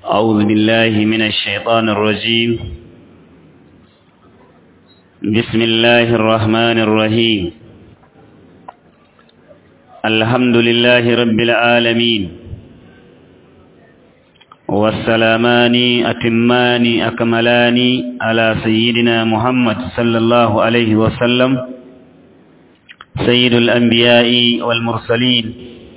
أعوذ بالله من الشيطان الرجيم. بسم الله الرحمن الرحيم. الحمد لله رب العالمين، والسلامان أتمان أكملان على سيدنا محمد صلى الله عليه وسلم، سيد الأنبياء والمرسلين،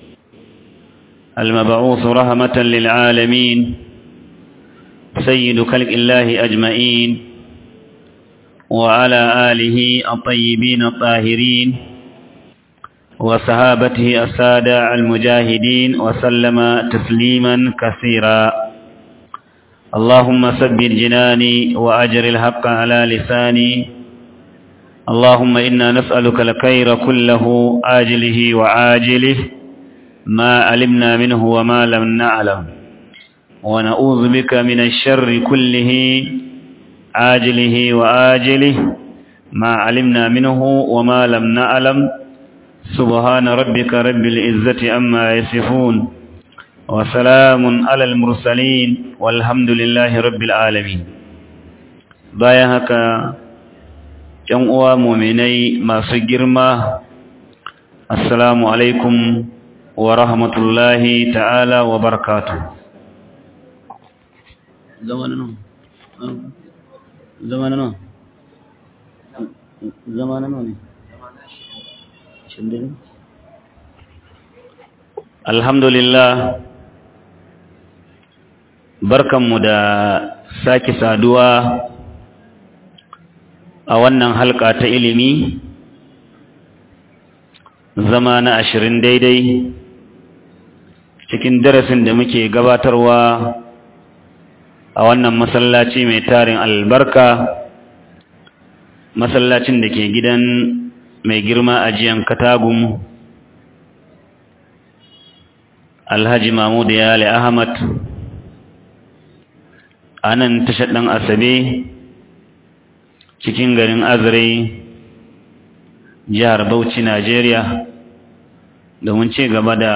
المبعوث رحمة للعالمين، سيد خلق الله أجمعين، وعلى آله الطيبين الطاهرين وصحابته السادة المجاهدين وسلم تسليما كثيرا. اللهم ثبت جناني وأجر الحق على لساني. اللهم إنا نسألك الخير كله آجله وعاجله، ما علمنا منه وما لم نعلم، ونعوذ بك من الشر كله عاجله وآجله، ما علمنا منه وما لم نعلم. سبحان ربك رب العزة عما يصفون، وسلام على المرسلين، والحمد لله رب العالمين. bayan haka ƴan uwa mu'minai masu girma, assalamu alaikum wa rahmatullahi ta'ala wa barakatuh. Alhamdulillah, barkanmu da sake saduwa a wannan halka ta ilimi, zama na 20 daidai cikin darasin da muke gabatarwa a wannan masallaci mai tarin albarka, masallacin da ke gidan mai girma a jiyan Katagum, Alhaji Mahmud Yale Ahmad, a nan tashar ɗan Asabe cikin garin Azare, jihar Bauchi, Najeriya, domin ci gaba da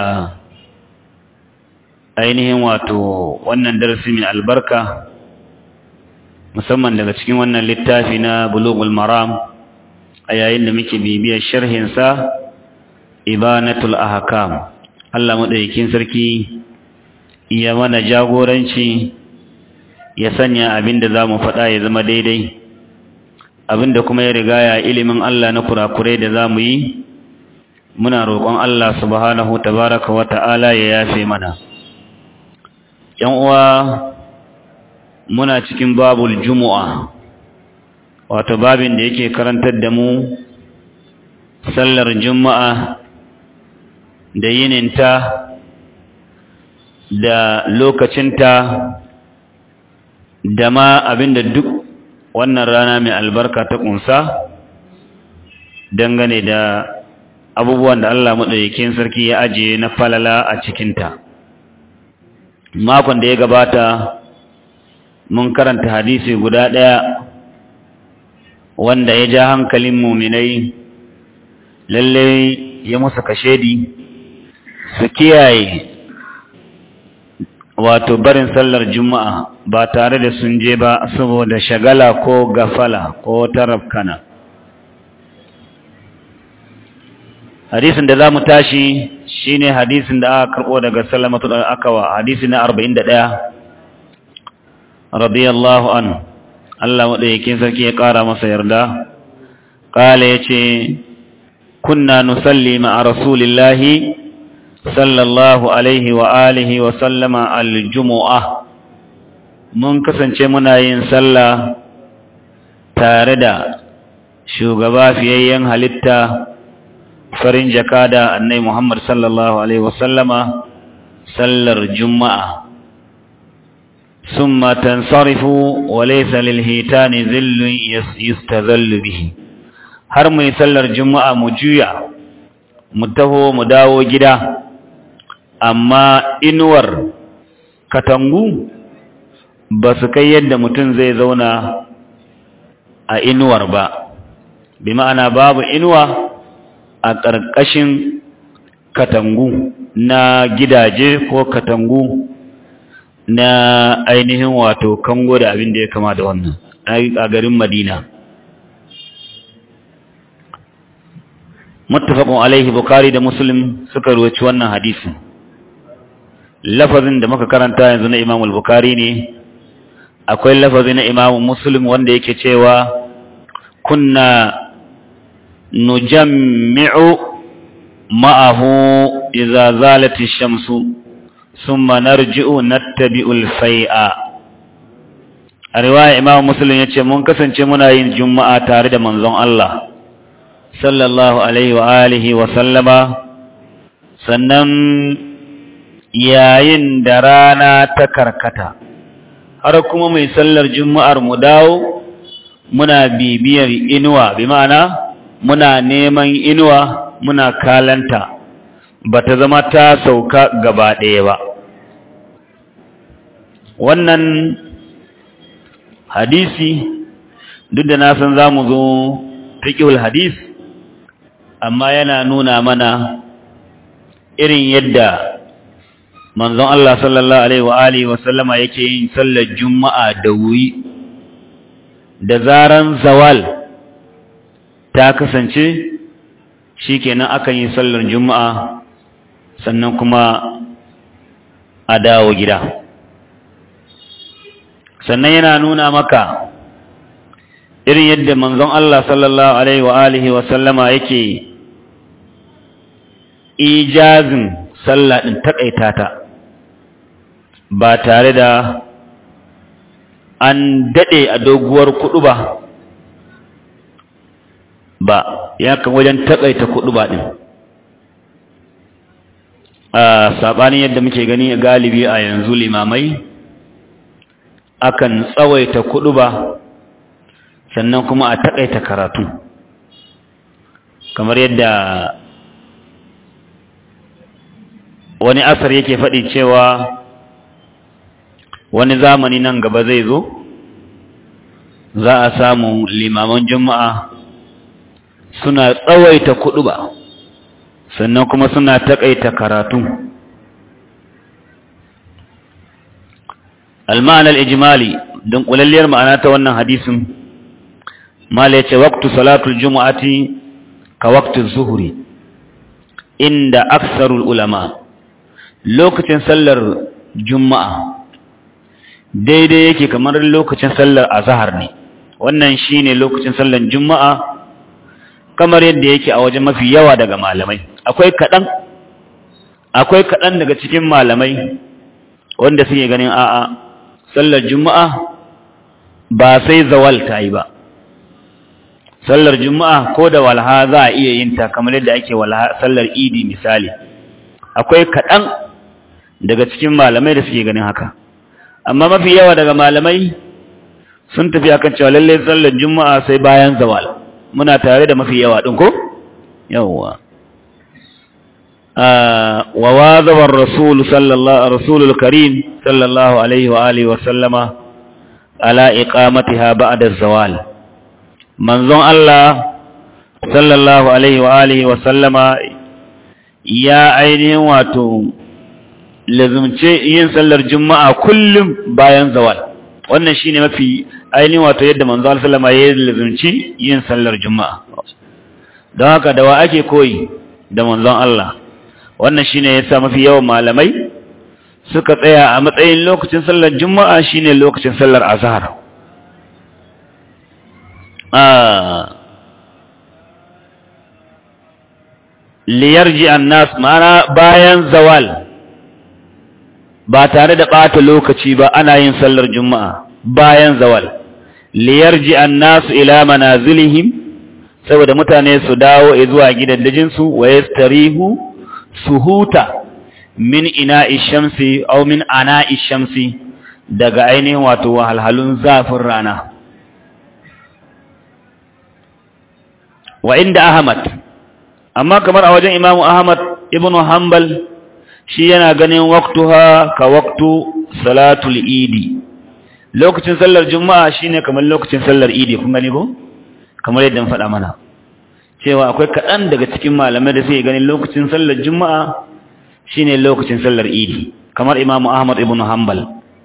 ainihin wato wannan darasi mai albarka, musamman daga cikin wannan littafi na Bulughul Maram, a yayin da muke bibiyar sharhinsa Ibanatul Ahkam. Allah madaukakin sarki ya mana jagoranci, ya sanya abinda zamu faɗa ya zama daidai, abinda kuma ya riga ya ilimin Allah na kurakurai da zamu yi, muna roƙon Allah subhanahu tabaraka wa ta'ala ya yafe mana. Yan uwa, muna cikin babul jumu'a, wato babin da yake karantar da mu sallar juma'a da yininta da lokacinta, da ma abinda duk wannan rana mai albarka ta kunsa dangane da abubuwan da Allah madaukakin sarki ya ajiye na falala a cikinta. Makon da ya gabata mun karanta hadisi guda ɗaya wanda ya ja hankalin muminai, lalle ya musu kashedi su kiyaye wato barin sallar juma'a ba tare da sun je ba saboda shagala ko gafala ko tarafkana. Hadisin da za mu tashi shine hadisin da aka karɓo daga Salamatu al-Akawa, hadisi na 41, radiyallahu anhu, Allah madaukakin sarki ya ƙara masa yarda. Kala yace, kunna nusalli ma'a rasulillahi sallallahu alaihi wa alihi wa sallama al-jumu'ah. Mun kasance muna yin sallah tare da shugaba fiyayyen halitta, farin jakada annabi Muhammad sallallahu alaihi wa sallama, sallar juma'a. Summa tansarifu wa laysa lil hitani dhillun yustazallu bihi. Har mu yi sallar juma'a mu juya, mu taho mu dawo gida, amma inuwar katangu ba su kai yadda mutum zai zauna a inuwar ba, bi ma'ana babu inuwa a ƙarƙashin katangu na gidaje ko katangu na ainihin wato kango da abin da ya kama da wannan a garin Madina. Muttafaqun alaihi, Bukhari da Muslim suka ruwaci wannan hadisi. Lafazin da muka karanta yanzu na Imam al-Bukhari ne. Akwai lafazi na Imam Muslim wanda yake cewa kunna nujammi'u ma'ahu idza zalati ash-shamsu thumma narji'u nattabi'ul fai'a. A riwaya Imam Muslim yace mun kasance muna yin juma'a tare da manzon Allah sallallahu alaihi wa alihi wa sallama, sannan yayin da rana ta karkata har kuma mai sallar juma'ar mu dawo muna bibiyar inuwa, bi ma'ana muna neman inuwa muna kalanta bata zama ta sauka gaba ɗaya ba. Wannan hadisi duk da na san zamu zo fiqhul hadis, amma yana nuna mana irin yadda manzon Allah sallallahu alaihi wa alihi wa sallama yake yin sallar juma'a da wuri, da zaran zawal ta kasance shikenan akan yi sallar juma'a sannan kuma a dawo gida. Sannan yana nuna maka irin yadda manzon Allah sallallahu alaihi wa alihi wa sallama yake ijazin sallah din takaita ta ba tare da an dade a doguwar kuduba ba, ya kan wajen takaita kuduba din. Sabanin yadda muke gani galibi a yanzu limamai akan tsawaita kuduba sannan kuma a takaita karatu, kamar yadda wani asar yake faɗi cewa wani zamani nan gaba zai zo za a samu limaman juma'a suna tsawaita kuduba sannan kuma suna takaita karatu. Al-ma'ana al-ijmali, dunkulalliyar ma'ana ta wannan hadisin, mala yace waqtu salatul jumu'ati ka waqtu zuhri inda aksarul ulama. Lokacin sallar juma'a daidai yake kamar lokacin sallar azhar ne. Wannan shine lokacin sallar juma'a kamar yadda yake a wajen mafi yawa daga malamai. Akwai kaɗan daga cikin malamai wanda suke ganin a'a sallar juma'a ba sai zawal ta yi ba. Sallar juma'a ko da walha za a iya yin ta kamar yadda ake walha sallar idi misali. Akwai kaɗan daga cikin malamai da suke ganin haka, amma mafi yawa daga malamai sun tafi akan cewa lalle sallar juma'a sai bayan zawal. Muna tare da mafi yawa din ko yawa. Wa wazaba rasulul karim sallallahu alaihi wa alihi wa sallama ala iqamatiha ba'da zawal. Manzon Allah sallallahu alaihi wa alihi wa sallama ya ainihin wato lazumce yin sallar juma'a kullum bayan zawal. Wannan shine mafi ainihin wato yadda manzo Allah sallama ya lazumci yin sallar juma'a. Don haka da wa ake koyi da manzon Allah. Wannan shine yasa mafi yawan malamai suka tsaya a matsayin lokacin sallar juma'a shine lokacin sallar azhar. Liyarji an-nas, ma'ana bayan zawal, ba tare da ɓata lokaci ba ana yin sallar juma'a bayan zawal. Liyarji an-nas ila manazilihim, saboda mutane su dawo zuwa gidaddajinsu, wa yastarihu su huta min ina'i shamsi aw min ana'i shamsi, daga ainihin wato wahalhalun zafin rana. Wa inda Ahmad, amma kamar a wajen Imam Ahmad ibn Hanbal, shi yana ganin waqtuha ka waqtu salatul idi. Lokacin sallar juma'a shine kamar lokacin sallar idi, kun gani ko? Kamar yadda mun faɗa mana cewa akwai kaɗan daga cikin malamai da suke ganin lokacin sallar juma'a shine lokacin sallar idi, kamar Imam Ahmad ibn Hanbal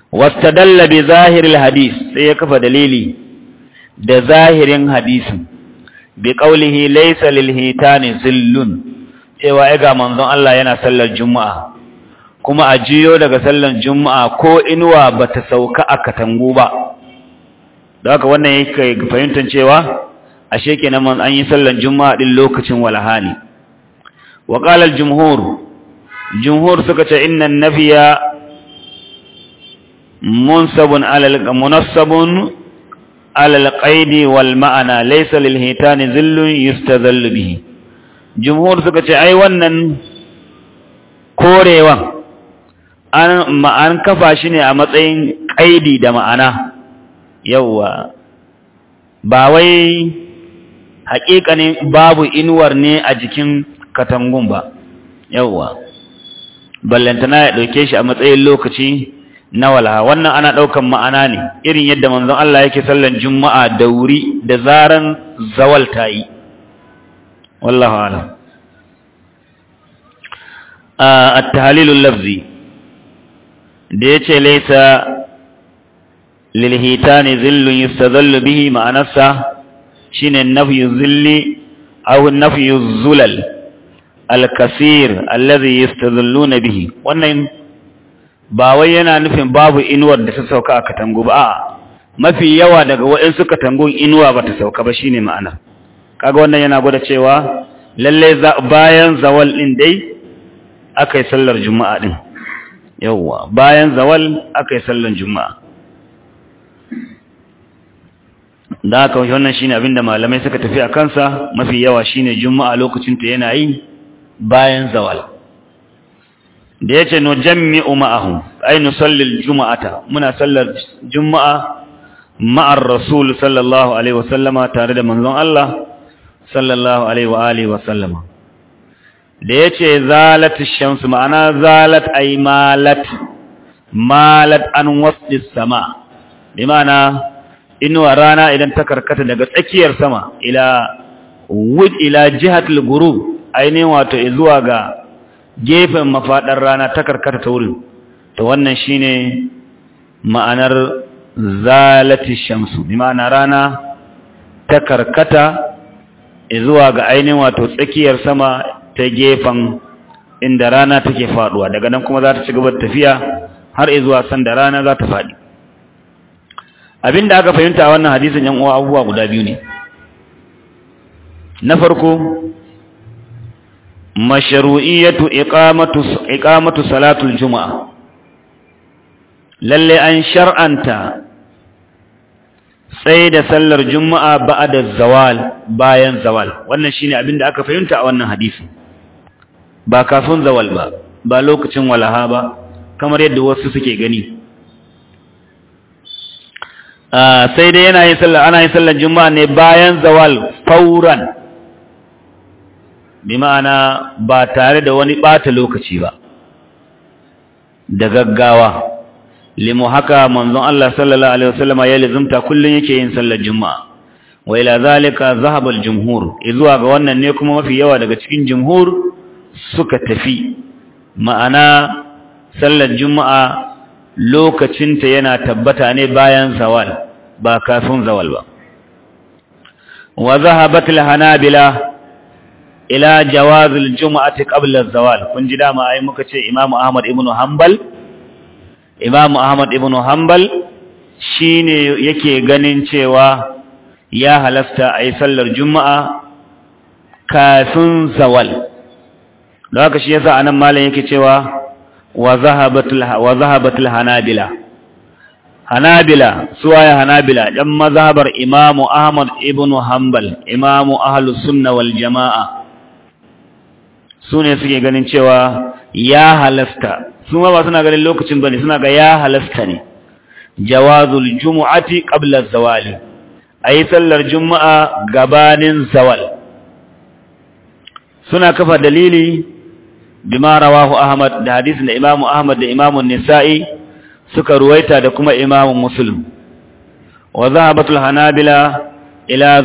wastadalla bi zahiril hadis, sai ya kafa dalili da zahirin hadisin bi qawlihi laysa lil hitani zillun, cewa ai ga manzon Allah yana sallar juma'a kuma a jiyo daga sallar juma'a ko inuwa bata sauka a katangu ba. Da haka wannan yake fahimtar cewa ashe kenan man an yi sallar juma'a din lokacin walhali. Wa qala al jumhur suka ce inna an-nafiya munassabun ala al-qaidi wal ma'ana laysa lil hitani zillun yustadhallu bihi. Jumhur suka ce ai wannan korewan an kafa shi ne a matsayin qaidi da ma'ana, yawa ba wai haƙiƙanin babu inuwar ne a jikin katangun ba, yawa ballantana ya ɗauke shi a matsayin lokaci na walaha. Wannan ana ɗaukan ma'ana ne irin yadda manzon Allah yake sallan juma'a da wuri da zaran zawal ta yi, wallahu a'lam. At-tahlilul lafzi da yace laysa lil hitani zillun yustadhallu bihi, ma'anarsa shine nafyu zilli aw nafyu zulal al-kasir alladhi yastadhilluna bihi. Wannan ba wai yana nufin babu inuwar da ta sauka a katangu ba, a'a mafi yawa daga waɗansu katangun inuwa ba ta sauka ba, shine ma'ana. Kaga wannan yana gwada cewa lalle bayan zawal din dai akai sallar juma'a din, yawa bayan zawal akai sallar juma'a. Da haka wannan shine abinda malamai suka tafi a kansa, mafi yawa shine juma'a lokacin ta yana yi bayan zawal. Da yace no jammi'u ma'ahu ay nusalli al-jum'ata, muna sallar juma'a ma'ar rasul sallallahu alaihi wasallama, tare da manzon Allah sallallahu alaihi wa alihi wasallama. Da yace zalat ash-shams, ma'ana zalat ay malat an wasdi as-sama, bi ma'ana inuwa rana idan ta karkata daga tsakiyar sama ila jihatul ghurub, ainihin wato zuwa ga gefen mafadar rana ta karkata ta wurin, to wannan shine ma'anar zalati shamsu, bi ma'ana rana ta karkata zuwa ga ainihin wato tsakiyar sama ta gefen inda rana take faduwa, daga nan kuma za ta ci gaba da tafiya har zuwa sanda rana za ta fadi. Abinda aka fahimta a wannan hadisin yan uwa abubuwa guda biyu ne. Na farko, mashru'iyatu iqamatu salatul juma'a, lalle an shar'anta sai da sallar juma'a ba'da zawal, bayan zawal. Wannan shine abinda aka fahimta a wannan hadisi, ba kafin zawal ba lokacin walaha ba kamar yadda wasu suke gani. Sai dai ana yin sallar juma'a ne bayan zawal fauran, bi ma'ana ba tare da wani bata lokaci ba, da gaggawa. Limu haka manzon Allah sallallahu alaihi wasallam ya lazumta kullun yake yin sallar juma'a, wa ila zalika zahaba al-jumhur, zuwa ga wannan ne kuma mafi yawa daga cikin jumhur suka tafi, ma'ana sallar juma'a lokacinta yana tabbata ne bayan zawal, ba kafin zawal ba. Wa zahabat al-hanabila ila jawaz al-jum'ati qabla az-zawal. Kun ji dama ai muka ce Imam Ahmad ibn Hanbal shine yake ganin cewa ya halasta ai sallar juma'a kafin zawal. Don haka shi yasa anan malam yake cewa wa zahabatul hanabila. Hanabila suwaye hanabila dan mazhabar Imam Ahmad ibn Hanbal, Imam ahlus sunna wal jamaa, sune suke ganin cewa ya halasta. Su ma ba suna ganin lokacin bane, suna ga ya halasta ne, jawazul jumu'ati qabla az-zawali, ayi sallar juma'a gabanin zawal. Suna kafa dalili bima rawahu Ahmad, da hadisin da Imam Ahmad da Imam An-Nisa'i suka ruwaita, da kuma Imam Muslim. Wa zahabatul hanabila ila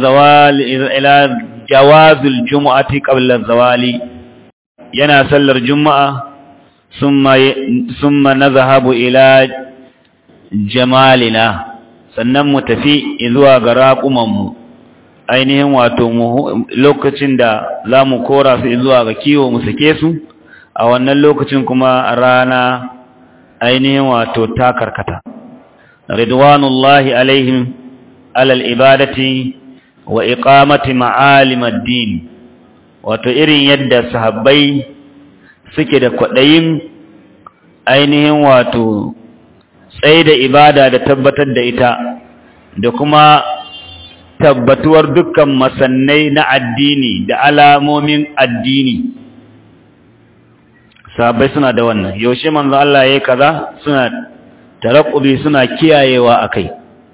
jawazil jumu'ati qabla az-zawali, yana sallar juma'a summa nadhhabu ila jamalina sannan mu tafi zuwa ga raƙumanmu ainihin wato lokacin da za mu kora su zuwa ga kiwo mu sake su a wannan lokacin kuma rana ainihin wato ta karkata ridwanullahi alaihim alal ibadati wa iqamati ma'alim ad-din wato irin yadda sahabbai suke da kwadayin ainihin wato tsaye da ibada da tabbatar da ita da kuma tabbatuwar dukkan masannai na addini da alamomin addini sahabbai suna da wannan yaushe manzo Allah yayi kaza suna tarakkubi suna kiyayewa akai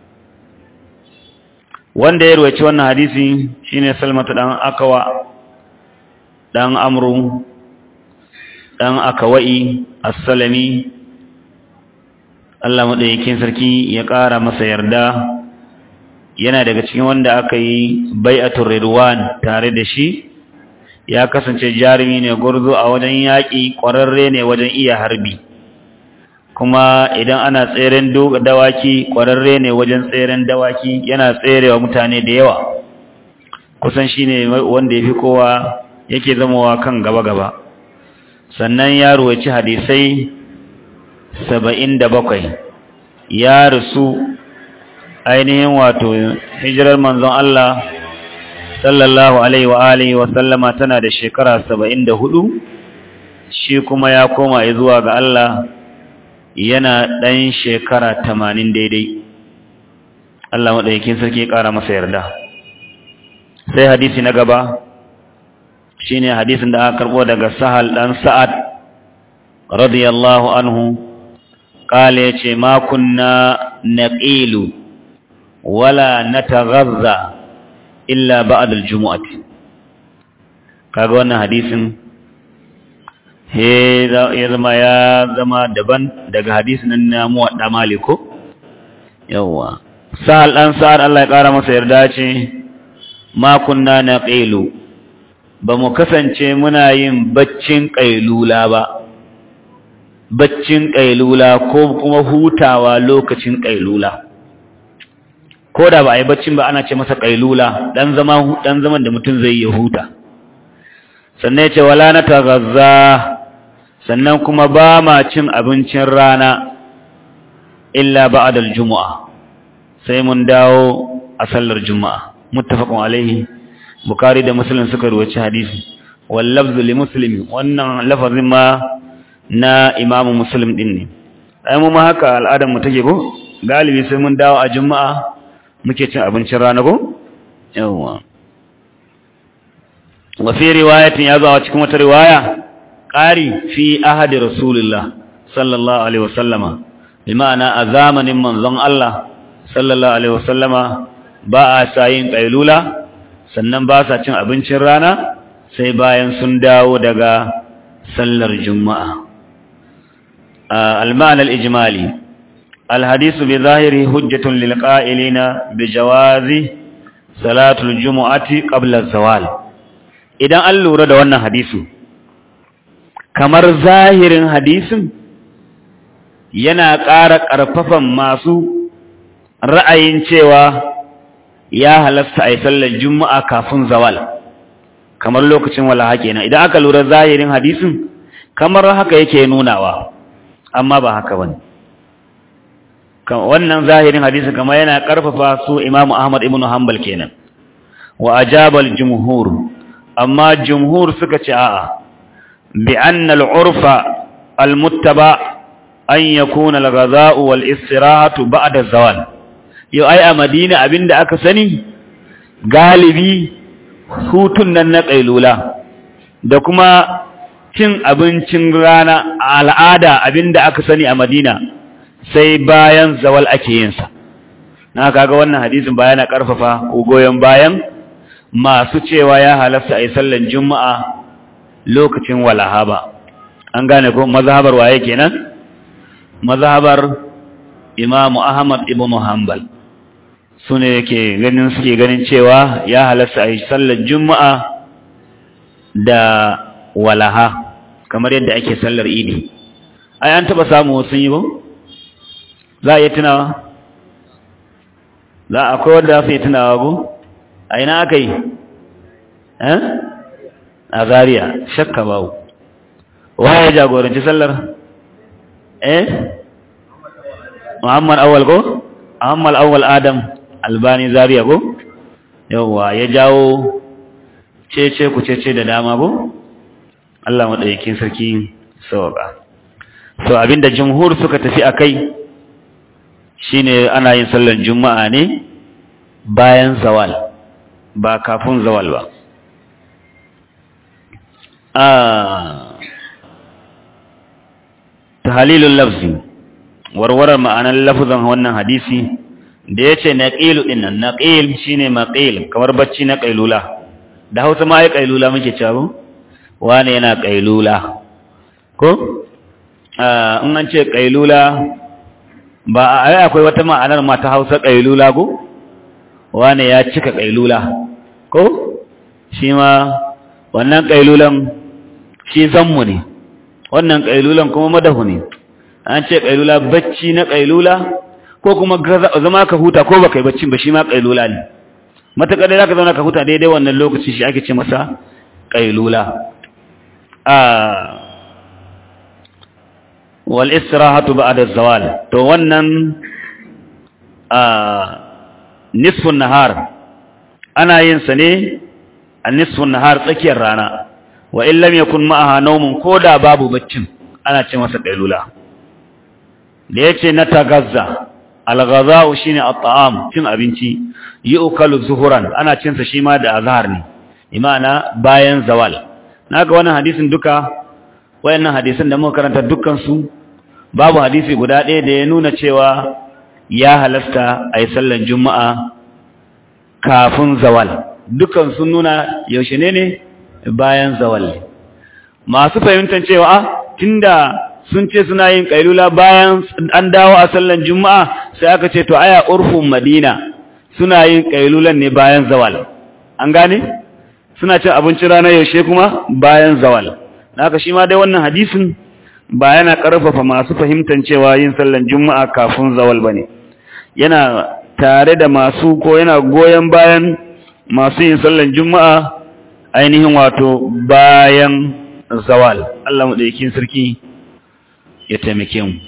wanda ya ruwaci wannan hadisi shine Salmatu dan Akawa dan Amru dan Akawai As-Salami Allah madaukakin sarki ya ƙara masa yarda yana daga cikin wanda aka yi bai'atul ridwan tare da shi ya kasance jarumi ne gurzu a wajen yaƙi ƙwararre ne wajen iya harbi kuma idan ana tseren dawaki ƙwararre ne wajen tseren dawaki yana tserewa mutane da yawa kusan shine wanda yafi kowa yake zamowa kan gaba sannan ya ruwaci hadisai 77 ya rusu ainihin wato hijirar manzon Allah sallallahu alaihi wa alihi wa sallama tana da shekara 74 shi kuma ya koma zuwa ga Allah yana dan shekara 80 daidai Allah madaukakin sarki ya kara masa yarda sai hadisi na gaba shine hadisin da aka karbo daga Sahal dan Sa'ad radiyallahu anhu qala yace ma kunna naqilu wala nataghazza illa ba'da al-jumu'ati kaga wannan hadisin ya zama daban daga hadisin na Muwadda Maliko yawa Sahal dan Sa'ad Allah ya kara masa yarda ce ma kunna naqilu ba mu kasance muna yin baccin kailula ba baccin kailula ko kuma hutawa lokacin kailula ko da ba a yi baccin ba ana ce masa kailula dan zaman da mutum zai yi huta sannan ya ce wala na tagazza sannan kuma ba ma cin abincin rana illa ba'dal jumu'a sai mun dawo a sallar juma'a muttafaqun alaihi bukhari da muslim suka rawaci hadisi wal lafzu li muslim wannan lafazin ma na imamu muslim din ne ai mu ma haka al'adar mu take ko galibi sai mun dawo a juma'a muke cin abincin rana ko yawa wa fi riwayatin ya zo a cikin wata riwaya qari fi ahadi rasulullah sallallahu alaihi wasallama bi ma'ana a zamanin manzon Allah sallallahu alaihi wasallama ba a sayin qailula sannan ba sa cin abincin rana sai bayan sun dawo daga sallar juma'a al-ma'na al-ijmali al-hadithu bi zahiri hujjatun lil qa'ilina bi jawazi salatul jumu'ati qabla az-zawal idan an lura da wannan hadisi kamar zahirin hadisin yana ƙara ƙarfafan masu ra'ayin cewa ya halasta a yi sallar juma'a kafin zawal kamar lokacin walaha kenan idan aka lura zahirin hadisin kamar haka yake nunawa amma ba haka bane wannan zahirin hadisin kamar yana karfafa su Imam Ahmad ibn Hanbal kenan wa ajabal jumhur amma jumhur suka ce a'a bi anna al-urfa al-muttaba an yakuna al-ghadha'u wal-istirahatu ba'da az-zawal yau ai a Madina abinda aka sani galibi hutun nan na kailula da kuma cin abincin rana a al'ada abinda aka sani a Madina sai bayan zawal ake yin sa na kaga wannan hadisin bayana karfafa ko goyen bayan masu cewa ya halasta ai sallan juma'a lokacin walaha ba an gane ko mazhabar waye kenan mazhabar Imam Ahmad ibn Hanbal sune suke ganin cewa ya halasta ai sallar juma'a da walaha kamar yadda ake sallar idi ai an taba samu sun yi ba za a yi tunawa za akwai wanda za su yi tunawa go a ina aka yi a Zaria shakka babu waye jagoranci sallar Muhammad Awwal ko Muhammad Awwal Adam Albani Zaria ko yawa ya jawo cece ku cece da dama ko Allah madaukakin sarki sauka to abinda jumhur suka tafi akai shine ana yin sallar juma'a ne bayan zawal ba kafin zawal ba tahlilul lafzi warwarar ma'anar lafzan wannan hadisi da yace naqilu dinnan naqil shine maqil kamar bacci na qailula da Hausa ma ai qailula muke cewa wane yana qailula ko in an ce qailula ba ai akwai wata ma'anar ma ta Hausa qailula ko wane ya cika qailula ko shi ma wannan qailulan shi zammu ne wannan qailulan kuma madahu ne an ce qailula bacci na qailula ko kuma zama ka huta ko baka yi baccin ba shi ma qailula ne matakar da zaka zauna ka huta daidai wannan lokaci shi ake ce masa qailula wal istirahatu ba'da az-zawal to wannan nisfun nahar ana yin sa ne a nisfun nahar tsakiyar rana wa in lam yakun ma'aha nawmun koda babu baccin ana ce masa qailula da yace na tagazza al-ghaza'u shine at-ta'am cin abinci yu'kalu zuhuran ana cin sa shi ma da azhar ne imana bayan zawal naga wannan hadisin duka wayannan hadisin da muka karanta dukkan su babu hadisi guda ɗaya da ya nuna cewa ya halasta ayi sallar juma'a kafin zawal dukkan sun nuna yaushe ne bayan zawal masu fahimtar cewa tunda sun ce suna yin kailula bayan an dawo a sallan juma'a sai aka ce to aya urfun madina suna yin kailulan ne bayan zawal an gane suna cin abinci rana yaushe kuma bayan zawal haka shi ma dai wannan hadisin ba yana karfafa masu fahimtar cewa yin sallan juma'a kafin zawal bane yana tare da masu ko yana goyen bayan masu yin sallan juma'a ainihin wato bayan zawal Allah mu dauki sarki ya taimake mu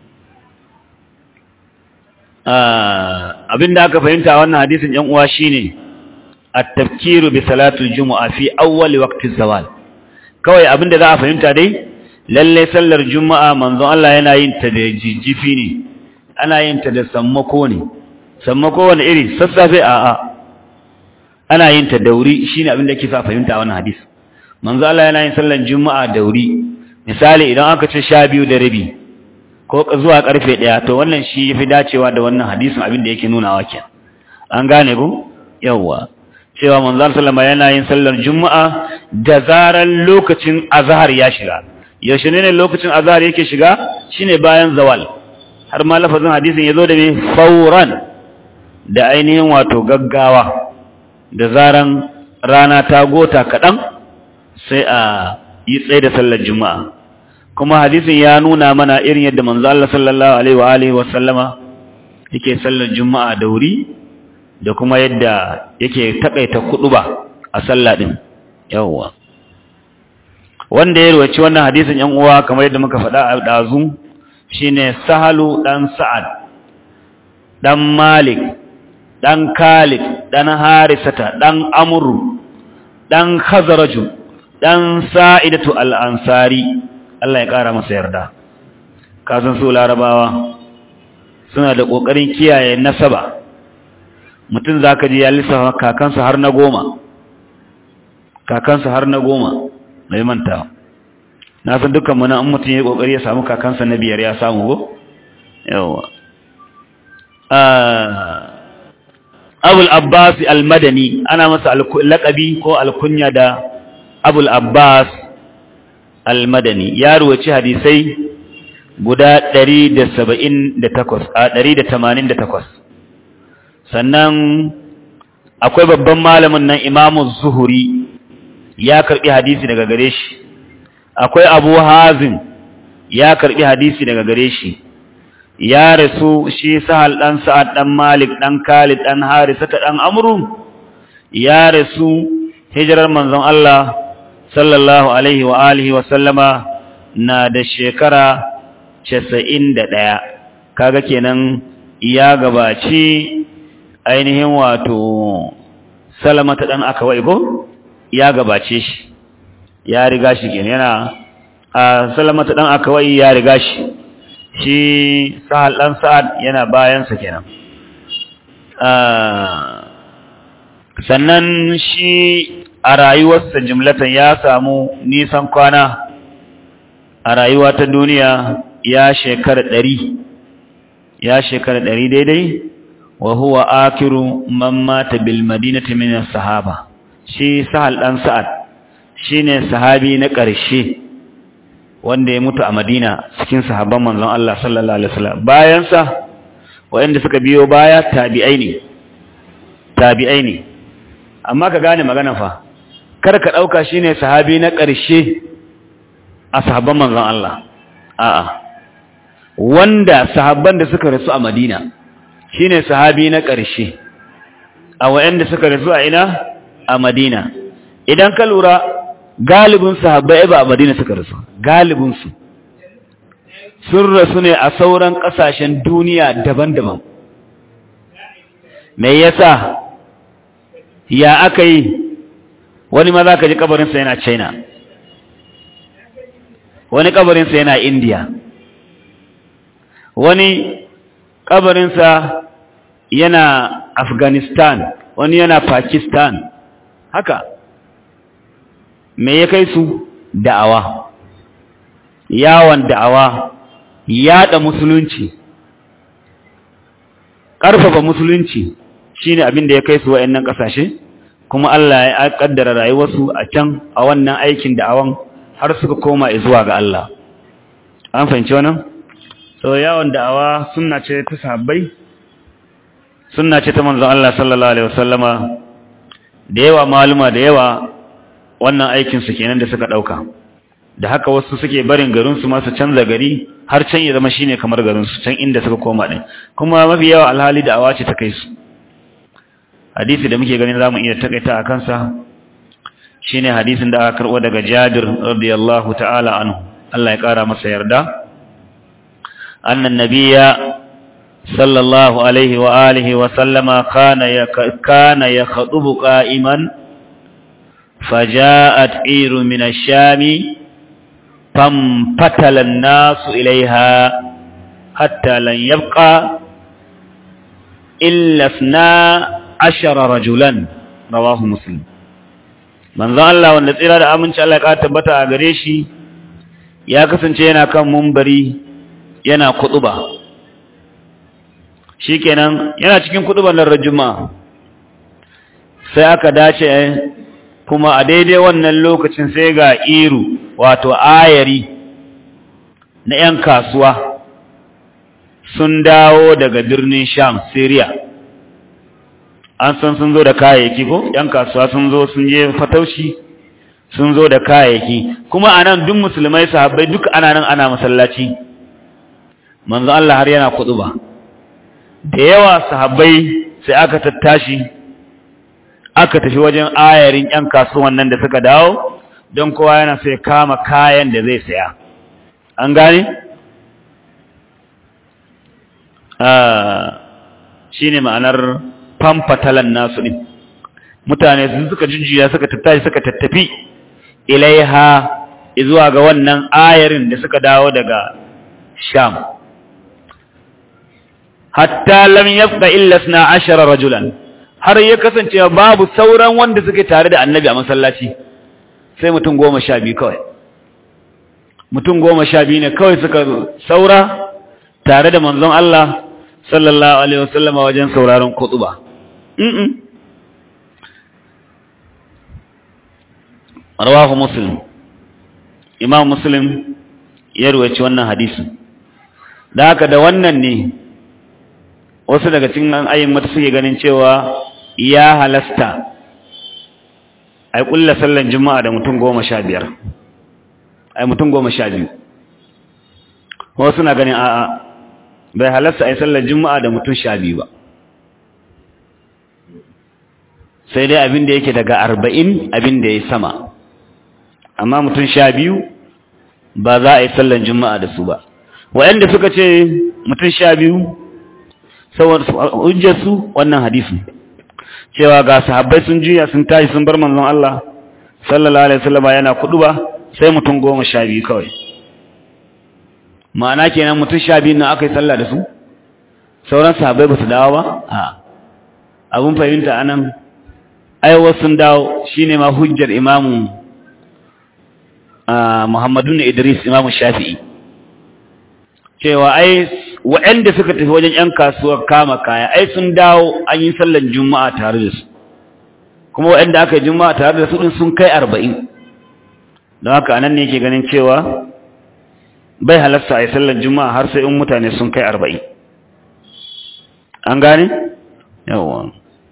abinda aka fahimta a wannan hadisin yan uwa shine at-tafkiru bi salatul jumu'a fi awwal waqti zawal kawai abinda za a fahimta dai lalle sallar juma'a manzon Allah yana yin ta da jijjifi ne ana yin ta da sammako ne sammako wani iri sassafe a'a ana yin ta dauri shine abinda yake sa fahimta a wannan hadisi manzon Allah yana yin sallar juma'a dauri misali idan aka ce 12:30 ko zuwa karfe 1 to wannan shi yafi dacewa da wannan hadisin abinda yake nuna wa kenan an gane ku yawa cewa manzon sallama yana yin sallar juma'a da zaran lokacin azhar ya shiga yaushe ne lokacin azhar yake shiga shine bayan zawal har ma lafazin hadisin yazo da me fauran da ainihin wato gaggawa da zaran rana ta gota kadan sai a yi tsaye da sallar juma'a kuma hadisin ya nuna mana irin yadda manzo Allah sallallahu alaihi wa alihi wa sallama yake sallar juma'a da wuri da kuma yadda yake takaita kuduba a sallah din yawa wanda ya ruwaci wannan hadisin yan uwa kamar yadda muka faɗa a dazu shine Sahalu dan Sa'ad dan Malik dan Khalid dan Harisata dan Amru dan Khazraju dan Sa'idatu al-Ansari Allah ya kara masa yarda kazan su larabawa suna da kokarin kiyaye nasaba mutum zaka ji ya lissafa kakansa har na 10 mai manta na san dukkan mu nan mutum ya kokari ya samu kakansa na 5 ya samu go yawa Abul Abbas al-Madani ana masa laqabi ko alkunya da Abul Abbas al-Madani ya ruwaci hadisai guda 188 sannan akwai babban malamin nan Imam Zuhri ya karbi hadisi daga gare shi akwai Abu Hazim ya karbi hadisi daga gare shi ya rasu shi Sahal dan Sa'ad dan Malik dan Khalid dan Harisa dan Amru ya rasu hijirar manzon Allah sallallahu alaihi wa alihi wa sallama na da shekara 91 kaga kenan ya gabaci ainihin wato Salamata dan Akawai ko ya gabace shi ya riga shi kenan yana Salamata dan Akawai ya riga shi Sahal dan Sa'ad yana bayan sa kenan sannan shi a rayuwarsa jumlatan ya samu nisan kwana a rayuwa ta duniya ya shekara 100 daidai wa huwa akiru man mata bil madinati min as-sahaba shi Sahal dan Sa'ad shine sahabi na ƙarshe wanda ya mutu a Madina cikin sahabban manzon Allah sallallahu alaihi wasallam bayan sa wanda suka biyo baya tabi'ai ne amma ka gane magana fa kar ka dauka shine sahabi na ƙarshe a sahabban manzon Allah a'a wanda sahabban da suka rasu a Madina shine sahabi na ƙarshe a wayanda suka rasu a ina a Madina idan ka lura galibin sahabbai ba a Madina suka rasu galibin su sun rasu ne a sauran kasashen duniya daban-daban me yasa ya aka yi wani ma za ka ji kabarinsa yana China wani kabarinsa yana India wani kabarinsa yana Afghanistan wani yana Pakistan haka me ya kai su da'awa yawon da'awa yada musulunci ƙarfafa musulunci shine abin da ya kai su wa'annan ƙasashe kuma Allah ya kaddara rayuwarsu a can a wannan aikin da'awan har suka koma zuwa ga Allah an fahimci wannan so yawon da'awa sunna ce ta sahabbai sunna ce ta manzon Allah sallallahu alaihi wasallama da yawa maluma da yawa wannan aikin su kenan da suka dauka da haka wasu suke barin garin su ma su canza gari har can ya zama shine kamar garin su can inda suka koma din kuma mafi yawa alhali da'awa ce ta kai su hadisi da muke ganin zamu iya takaita a kansa shine hadisin da aka karbo daga Jabir radiyallahu ta'ala anhu Allah ya kara masa yarda annan nabiyya sallallahu alaihi wa alihi wa sallama kana yakhutubu qa'iman faja'at iru min ash-shami famfatala an-nasu ilaiha hatta lan yabqa illa 12 rajulan rawahu muslim manzo Allah wanda tsira da aminci Allah ya tabbata a gare shi ya kasance yana kan munbari yana kutuba shikenan yana cikin kutuban nan juma'a sai aka dace kuma a daidai wannan lokacin sai ga iru wato ayari na 'yan kasuwa sun dawo daga birnin Sham Syria an san sun zo da kayayyaki ko 'yan kasuwa sun zo sun je fatauci sun zo da kayayyaki kuma anan duk musulmai sahabbai duk ana nan ana masallaci manzo Allah har yana kutuba da yawa sahabbai sai aka tattashi aka tafi wajen ayarin 'yan kasuwan nan da suka dawo don kowa yana sai kama kayan da zai saya an gane shine ma'anar famfatalan nasu din mutane sun suka jujjuya suka tattashi suka tattafi ilaiha zuwa ga wannan ayarin da suka dawo daga Sham hatta lam yabqa illa 12 rajulan har ya kasance babu sauran wanda suke tare da annabi a masallaci sai mutum 12 kawai mutum 12 ne kawai suka saura tare da manzon Allah sallallahu alaihi wasallama wajen sauraron khutba rawahu muslim imam muslim ya ruwaci wannan hadisi da haka da wannan ne wasu daga cikin ayyukan suke ganin cewa ya halasta ai kullu sallan juma'a da mutum 15 ai mutum 12 wasu na ganin a'a bai halarta a yi sallar juma'a da mutum 12 ba sai dai abin da yake daga 40 abin da ya sama amma mutum 12 ba za a yi sallar juma'a da su ba wa'anda suka ce mutum 12 saboda hujjarsu wannan hadisi cewa ga sahabbai sun juya sun tashi sun bar manzon Allah sallallahu alaihi wasallam yana kuduba sai mutum 12 kawai ma'ana kenan mutum 12 nan aka yi sallah da su sauran sahabbai ba su dawo ba abun fahimta anan aiwa sun dawo shine ma hujjar imamu Muhammadun Idris imamu Shafi'i cewa ai waɗanda suka tafi wajen ƴan kasuwar kama kaya ai sun dawo an yi sallar juma'a tare da su kuma waɗanda aka yi juma'a tare da su din sun kai 40 don haka anan ne yake ganin cewa bai halarta a yi sallar juma'a har sai in mutane sun kai 40 an gane yawa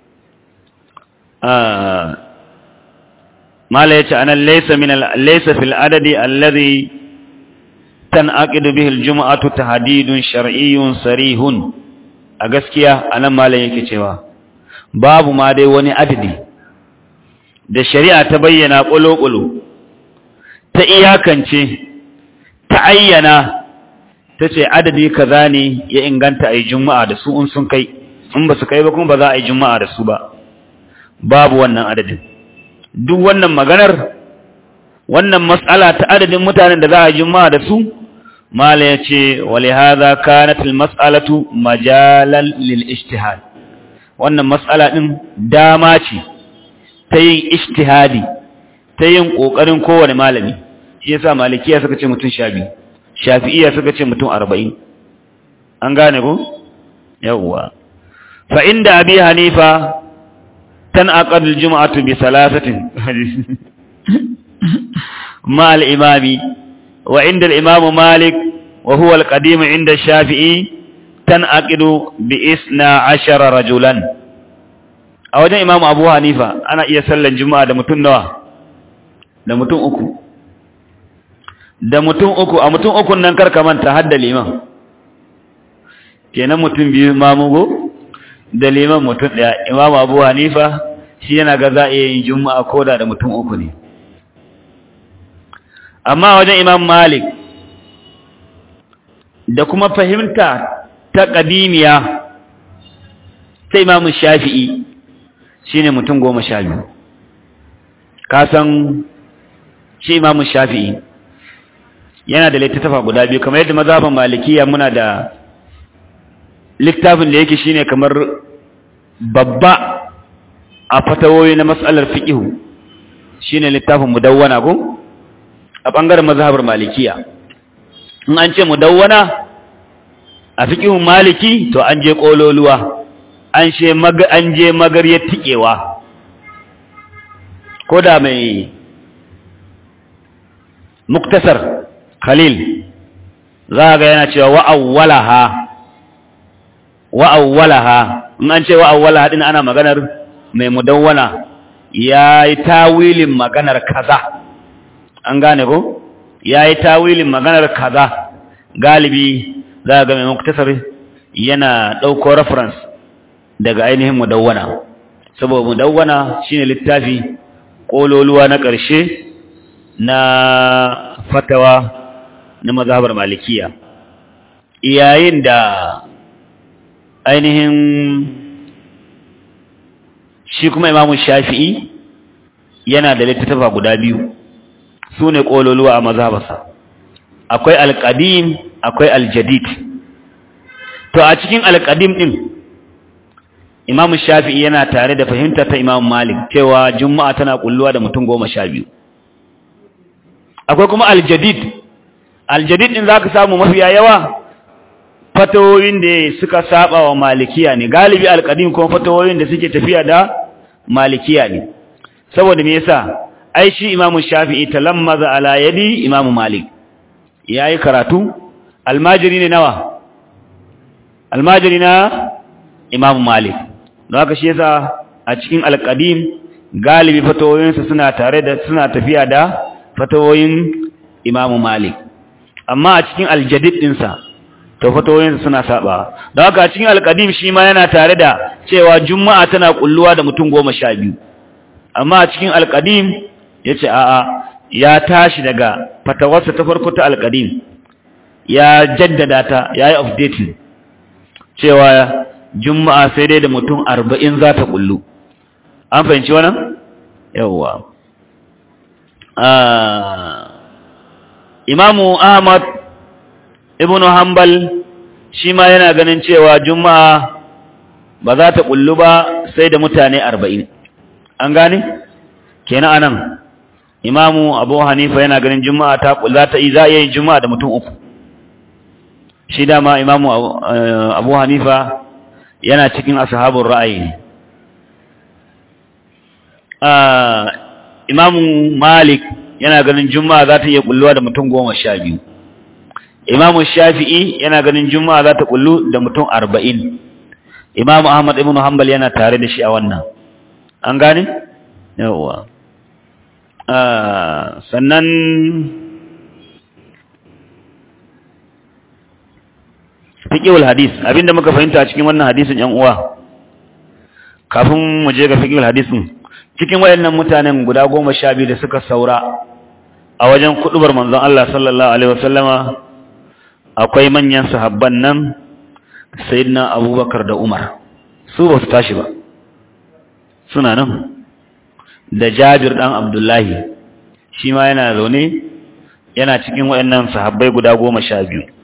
mala yace anan laysa fil adadi alladhi tanqidu bihi aljum'atu tahdidun shar'iyyun sarihun a gaskiya anan malam yake cewa babu ma dai wani adadi da shari'a ta bayyana ƙulo-ƙulo ta iyakance ta ayyana tace adadi kaza ne ya inganta ayi juma'a da su in sun kai in ba su kai ba kuma ba za a yi juma'a da su ba babu wannan adadin duk wannan maganar wannan mas'ala ta adadin mutanen da za a yi juma'a da su mala yace walihadha kanat almas'alatu majalan lilijtihad wannan mas'ala din dama ce ta yin ijtihadi ta yin kokarin kowane malami shi yasa malikiya suka ce mutum 12 shafi'iyya suka ce mutum 40 an gane ko yawwa fa inda abi hanifa tanaqad aljum'atu bi salasatin ma al-imami وعند الإمام مالك وهو القديم عند الشافعي تنعقد ب12 رجلا أوجه إمام أبو حنيفة أنا يسلل الجمعة ده متون نوا ده متون أكو ده متون أكو أمتون أكو ننكر كمان تهدى الإمام كينا متون بإمامه ده الإمام متون ده إمام أبو حنيفة شينا غزائي الجمعة كودا ده متون أكو ني amma wajen imam malik da kuma fahimta ta kadimiya ta imam shafi'i shine mutum 12 ka san shi imam shafi'i yana da littattafa guda biyu kamar yadda mazhaban malikiya muna da littafin da yake shine kamar babba a fatawoyi na mas'alar fiqh shine littafin mudawwana ko a ɓangaren mazhabar malikiya in an ce mudawwana a fiqhun maliki to an je kololuwa an je magaryar tikewa koda mai muktasar khalil za ga yana cewa wa'awwalaha in an ce wa'awwalaha din ana maganar mai mudawwana yayi tawilin maganar kaza an gane ko yayi tawilin maganar kaza galibi za ga mai muktasar yana dauko reference daga ainihin mudawwana saboda mudawwana shine littafi kololuwa na ƙarshe na fatawa na mazhabar malikiya yayin da ainihin shi kuma imamu shafi'i yana da littattafa guda biyu su ne ƙololuwa a mazhabarsa akwai alƙadim akwai aljadid to a cikin alƙadim ɗin imamu shafi'i yana tare da fahimta ta imamu malik cewa juma'a tana ƙulluwa da mutum 12 akwai kuma aljadid ɗin za ka samu mafiya yawa fatawoyin da suka saba wa malikiya ne galibi alƙadim kuma fatawoyin da suke tafiya da malikiya ne saboda me yasa ai shi imamu shafi'i talammaza ala yadi imamu malik yayi karatu almajiri ne nawa almajiri na imamu malik don haka shi yasa a cikin alqadim galibi fatawoyinsa suna tafiya da fatawoyin imamu malik amma a cikin aljadid dinsa to fatawoyin suna saba. Don haka cikin alqadim shi ma yana tare da cewa juma'a tana kulluwa da mutum 12, amma a cikin alqadim yace a'a, ya tashi daga fatawarsa ta farko ta alqadim, ya jaddada ta, yayi updating cewa juma'a sai dai da mutum 40 za ta kullu. An fahimci wannan? Yawwa. Imamu Ahmad ibn Hanbal shi ma yana ganin cewa juma'a ba za ta kullu ba sai da mutane 40. An gane? Kenan anan Imamu Abu Hanifa yana ganin juma'a ta kullu, za a yi juma'a da mutum 3. Shi dama Imamu Abu Hanifa yana cikin ashabul ra'ayi. Imamu Malik yana ganin juma'a za ta iya kulluwa da mutum 12. Imamu Shafi'i yana ganin juma'a za ta kullu da mutum 40. Imamu Ahmad ibn Hanbal yana tare da shi a wannan. An gane? Yawwa. Sannan fiqhul hadis, abinda muka fahimta a cikin wannan hadisin ƴan uwa, kafin mu je ga fiqhul hadisin, cikin wayannan mutanen guda 12 da suka saura a wajen kudubar manzon Allah sallallahu alaihi wasallama, akwai manyan sahabban nan sayyidina Abubakar da Umar. Su ba su tashi ba, suna nan. Da Jabir dan Abdullahi shi ma yana zaune, yana cikin wayannan sahabbai guda 12.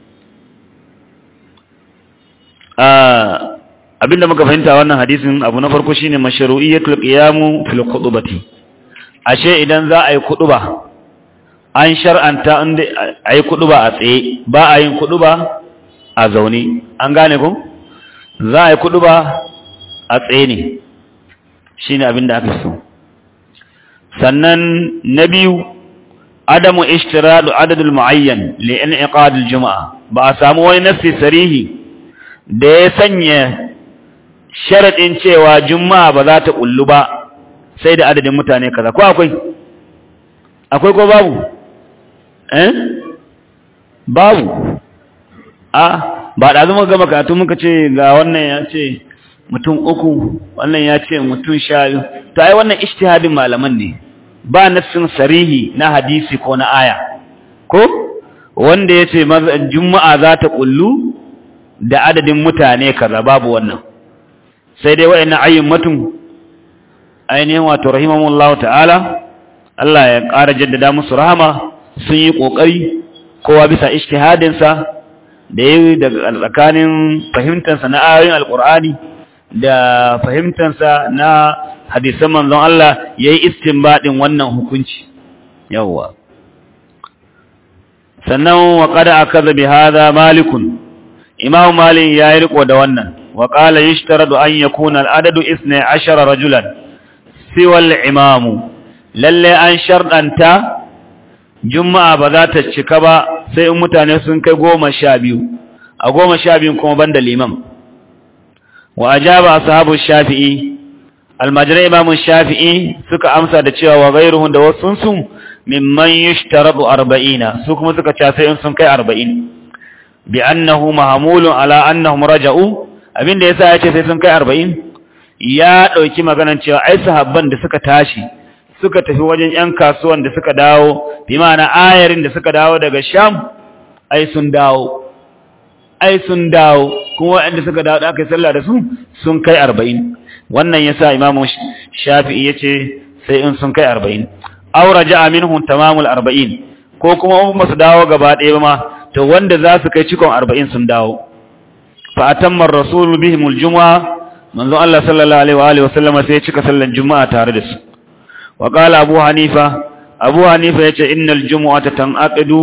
Abinda muka fahimta wannan hadisin, abu na farko shine mashru'iyatul qiyamu fil khutbati. Ashe idan za a yi kuduba, an shar'anta inda a yi kuduba a tsaye, ba a yin kuduba a zaune. An gane ko? Za a yi kuduba a tsaye ne, shine abinda aka so. Sannan na biyu, adamu ishtiradu adadul muayyan li inqad al jumu'a. Ba a samu wani nassi sarihi da ya sanya sharadin cewa juma'a ba za ta kullu ba sai da adadin mutane kaza. Ko akwai ko babu? Babu. Ba da zama gaba karatu muka ce ga wannan ya ce mutum 3, wannan ya ce mutum 12. To ai wannan ijtihadin malaman ne, ba nassin sarihi na hadisi ko na aya ko wanda ya ce juma'a za ta kullu da adadin mutane kaza, babu wannan. Sai dai wayannan ayyumatun ainihin wato rahimahumullahu ta'ala, Allah ya ƙara jaddada musu rahama, sun yi ƙoƙari kowa bisa ijtihadinsa da yayi daga tsakanin fahimtansa na ayoyin alqur'ani da fahimtansa na hadisan manzon Allah, yayi istinbadin wannan hukunci. Yawwa. Sannan wa qad akaza bi hadha malikun, Imam Malik ya yi riko da wannan, wa qala yishtaradu an yakuna al-adadu 12 rajulan siwa al-imam. Lalle an shardanta juma'a ba za ta cika ba sai in mutane sun kai 12, a 12 kuma banda liman. Wa ajaba ashabu Shafi'i, almajrai Imam Shafi'i suka amsa da cewa wa ghayruhum da wasunsu mimman yishtaradu 40, su kuma suka ce sai in sun kai 40. bi annahu mahmulun ala annahum raja'u, abinda yasa yace sai sun kai 40, ya dauki maganan cewa ai sahabban da suka tashi suka tafi wajen ƴan kasuwan da suka dawo, bi ma'ana ayarin da suka dawo daga Sham, ai sun dawo kuma waɗanda suka dawo da aka yi sallah da su sun kai 40. Wannan yasa Imam Shafi'i yace sai in sun kai 40. Aw raja'a minhum tamamul 40, ko kuma ba su dawo gaba ɗaya ba ma, to wanda za su kai cikon 40 sun dawo. Fa atamma ar-rasulu bihimul jumu'a, manzo Allah sallallahu alaihi wa alihi wasallam sai ya cika sallan juma'a tare da su. Wa qala Abu Hanifa yace innal jumu'ata tanqidu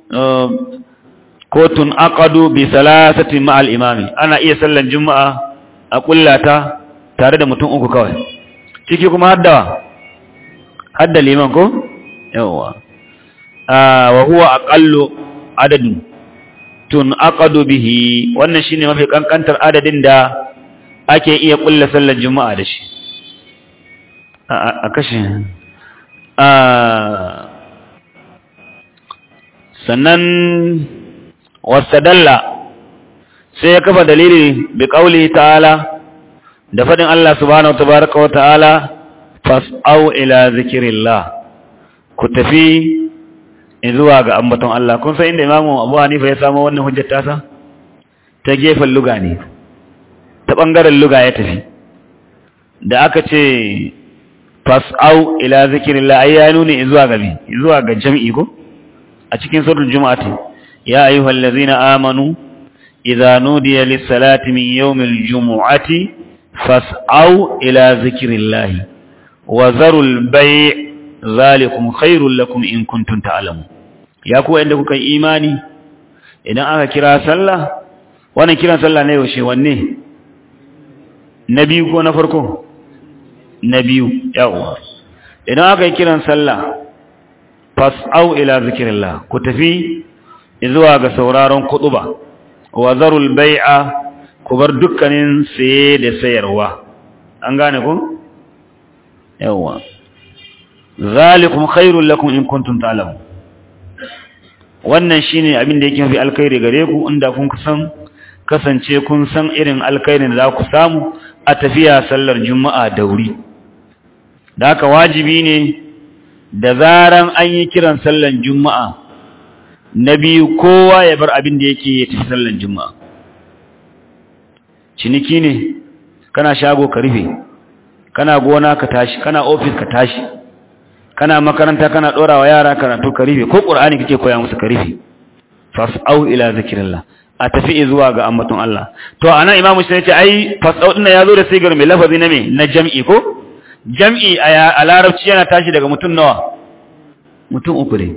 ko tunaqadu bi salasati ma'al imami. Ana iya sallan juma'a a kullata tare da mutum 3 kawai, ciki kuma hadda liman ko? Yawa. Wa huwa aqallu adadin tunaqadu bihi, wannan shine mafi kankantar adadin da ake iya kulla sallar juma'a da shi. A kashe sannan wasadalla sai ya kafa dalili bi qauli ta'ala da fadin Allah subhanahu tabaaraka wa ta'ala fas'au ila zikrillah ku tafi zuwa ga ambaton Allah. Kun san inda Imam Abu Hanifa ya samu wannan hujjar tasa ta gefen luga ne, ta bangaren luga ya tafi da aka ce fas'au ila zikrillah ai ya nuni zuwa ga jam'i ko a cikin suratul jumu'ati ya ayyuhallazina amanu idza nudiya lis-salati min yawmil jumu'ati fas'au ila zikrillah wa zarul bay' zalikum khairul lakum in kuntum ta'lamun. Ya ku inda kuka imani idan aka kira sallah, wannan kiran sallah ne yaushe wanne, na biyu ko na farko? Na biyu. Yawa idan aka yi kiran sallah fas'au ila zikrillah ku tafi zuwa ga sauraron kutuba wa zarul bai'a ku bar dukkanin saye da sayarwa. An gane ku? Yawa zalikum khairul lakum in kuntum ta'lamun. Wannan shine abin da yake mafi alkhairi gare ku inda kun kasance kun san irin alkhairin da za ku samu a tafiya sallar juma'a da wuri. Da haka wajibi ne da zaran an yi kiran sallar juma'a na biyu kowa ya bar abin da yake ya tafi sallar juma'a. Ciniki ne, kana shago ka rufe, kana gona ka tashi, kana ofis ka tashi, kana makaranta kana dora wa yara karatu ka rufe, ko qur'ani kake koya musu ka rufe. Fas'au ila zikrillah a tafi zuwa ga ambaton Allah. To anan imamu shi yace ai fas'au din yazo da sigar mai lafazi na me na jam'i ko jam'i a larabci yana tashi daga mutum nawa? Mutum uku ne.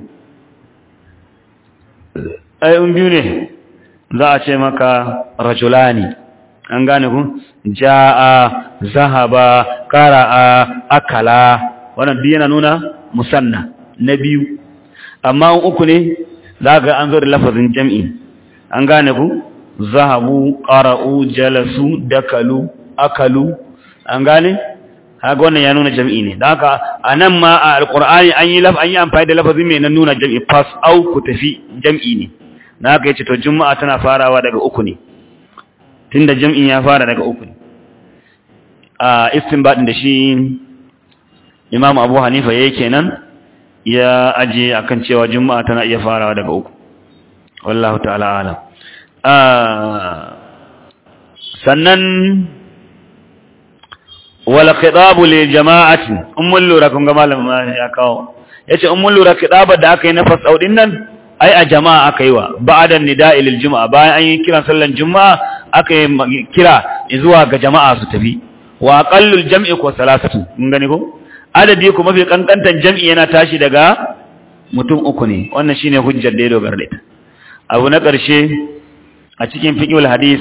Ai biyu ne za a ce maka rajulani. An gane ku? Ja'a, zahaba, qara'a, akala. Wannan duk yana nuna musanna na biyu. Amma uku ne za ga an zo da lafazin jam'i. An gane ku? Zahabu, qara'u, jalasu, dakalu, akalu. An gane? Haka wannan ya nuna jam'i ne. Da haka anan ma a alqur'ani an yi amfani da lafazin mai na nuna jam'i, fas'au ku tafi jam'i ne. Da haka yace to juma'a tana farawa daga uku ne. Tunda jam'in ya fara daga uku ne. Istinbadin da shi Imam Abu Hanifa yake kenan ya aje akan cewa juma'a tana iya farawa daga uku. Wallahu ta'ala alam. Sannan wala khitabu lil jama'ati ummul lura kun ga malamin ya kawo yace ummul lura khitabar da aka yi na fasau din nan ai a jama'a aka yi wa ba'da nida'i lil juma'a bayan an yi kiran sallan juma'a aka yi kira zuwa ga jama'a su tafi wa aqallul jam'i ko salasatu mun gani ko adadi kuma fi kankantan jam'i yana tashi daga mutum uku ne. Wannan shine hujjar da ya dogara da ita. Abu na ƙarshe a cikin fiqhul hadis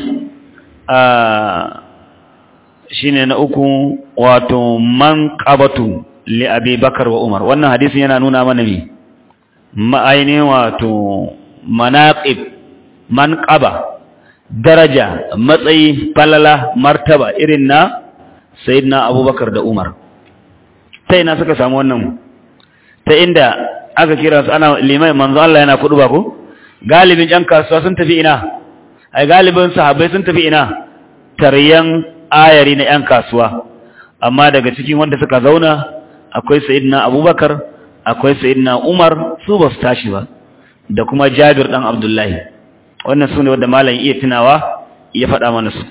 shine na uku wato manqabatu li Abi Bakar wa Umar. Wannan hadisin yana nuna mana me ma'aini wato manaqib, manqaba, daraja, matsayi, falala, martaba irin na sayyidina Abubakar da Umar. Ta ina suka samu wannan? Ta inda aka kira su ana limai manzo Allah yana kudu ba ko? Galibin ƴan kasuwa sun tafi ina? Ai galibin sahabbai sun tafi ina? Taryan ayari na ƴan kasuwa. Amma daga cikin wanda suka zauna akwai sayyidina Abubakar, akwai sayyidina Umar, su ba su tashi ba. Da kuma Jabir dan Abdullahi. Wannan sune wanda malam iya tunawa ya faɗa mana su.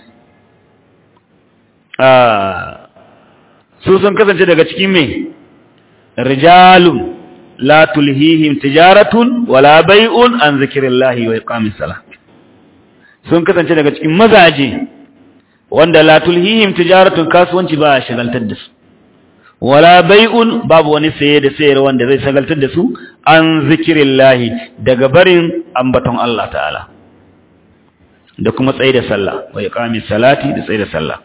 Su sun kasance daga cikin me rijalun la tulhihim tijaratun wala bai'un an zikrillahi wa iqamis salah. Sun kasance daga cikin mazaje wanda la tulhihim tijaratun kasuwanci ba shagaltar da su wala bai'un babu wani saye da sayar wanda zai shagaltar da su an zikrillahi daga barin ambaton Allah ta'ala da kuma tsaye da sallah wa iqamis salati da tsaye da sallah.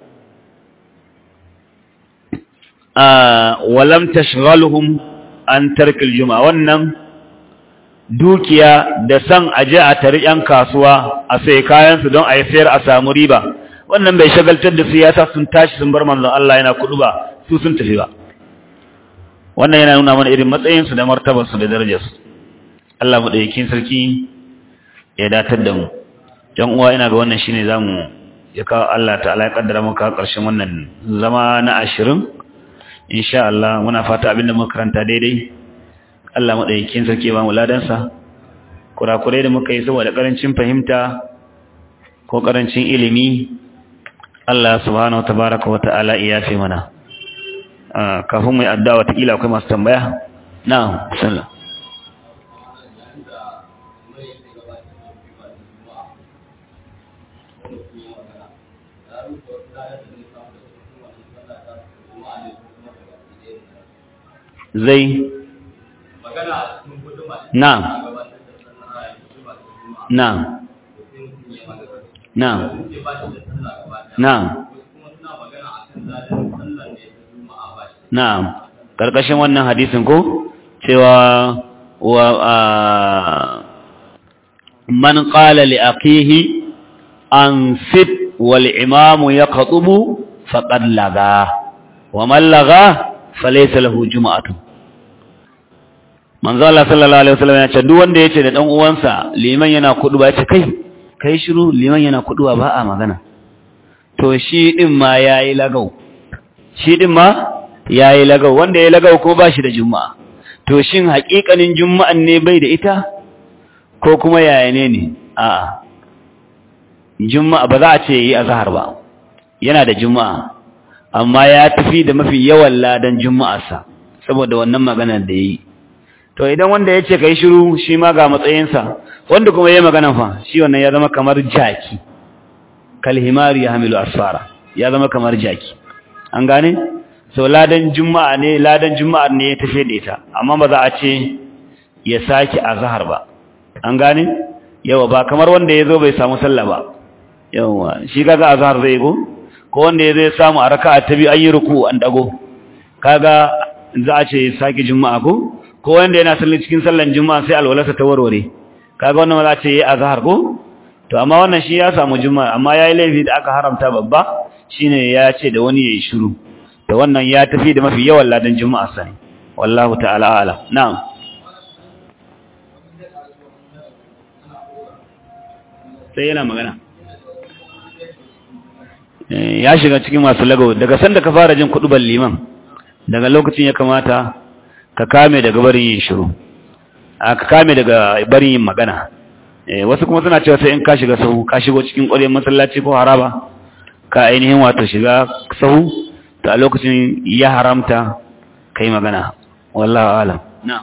Walam tashghaluhum an tarkil juma'a. Wannan dukiya da san aje a tari yan kasuwa a sai kayan su don a yi sayar a samu riba, wannan bai shagaltar da su ya sa sun tashi sun bar manzon Allah yana kudu ba su sun tafi ba. Wannan yana nuna mana irin matsayin su da martabar su da darajar su. Allah mu dauki sarki ya datar da mu. yan uwa ina ga wannan shine zamu ya kawo Allah ta'ala ya kaddara muka karshen wannan zama na 20 insha Allah muna fata abinda muka karanta daidai Allah madaukakin sarki ba mu ladansa kurakurai da muka yi saboda karancin fahimta ko karancin ilimi Allah subhanahu watabaraka wata'ala ya yafe mana kafin mu yi addu'a wata kila akwai masu tambaya na'am sallallahu zai na'am na'am na'am na'am na'am karkashin wannan hadisin ko cewa wa man qala li aqihi ansit wal imamu yaqtubu faqad laga wa man laga falaysa lahu jum'atu manzo Allah sallallahu alaihi wasallam ya ce duk wanda yace da dan uwansa liman yana kuduba yace kai shiru liman yana kuduba ba a magana to shi din ma yayi lagau wanda yayi lagau ko ba shi da juma'a to shin haƙiƙanin juma'an ne bai da ita ko kuma yaya ne a'a juma'a ba za a ce yi azhar ba yana da juma'a amma ya tafi da mafi yawan ladan juma'arsa saboda wannan maganar da yayi to idan wanda yace kai shiru shi ma ga matsayinsa wanda kuma yayi magana fa shi wannan ya zama kamar jaki kalhimari yahmilu asfara ya zama kamar jaki an gane so ladan juma'a ne ya tafi da ita amma ba za a ce ya saki azhar ba an gane yawa ba kamar wanda yazo bai samu sallah ba yawa shi kaga azhar zai go ko wanda zai samu a raka'a ta biyu ayi ruku an dago kaga za a ce saki juma'a ko wanda yana sallah cikin sallan juma'a sai alwalarsa ta warware kaga wannan za a ce yayi azhar ko to amma wannan shi ya samu juma'a amma yayi laifi da aka haramta babba shine ya ce da wani yayi shiru da wannan ya tafi da mafi yawan ladan juma'a sai wallahu ta'ala a'lam na'am sai yana magana ya shiga cikin masu lagawo daga sanda ka fara jin kuduban liman daga lokacin ya kamata ka kame daga barin yin shiru ka kame daga barin yin magana wasu kuma suna cewa sai in ka shiga sahu ka shigo cikin ƙwaryar masallaci ko haraba ka ainihin wato shiga sahu to a lokacin ya haramta kai magana wallahu alam na'am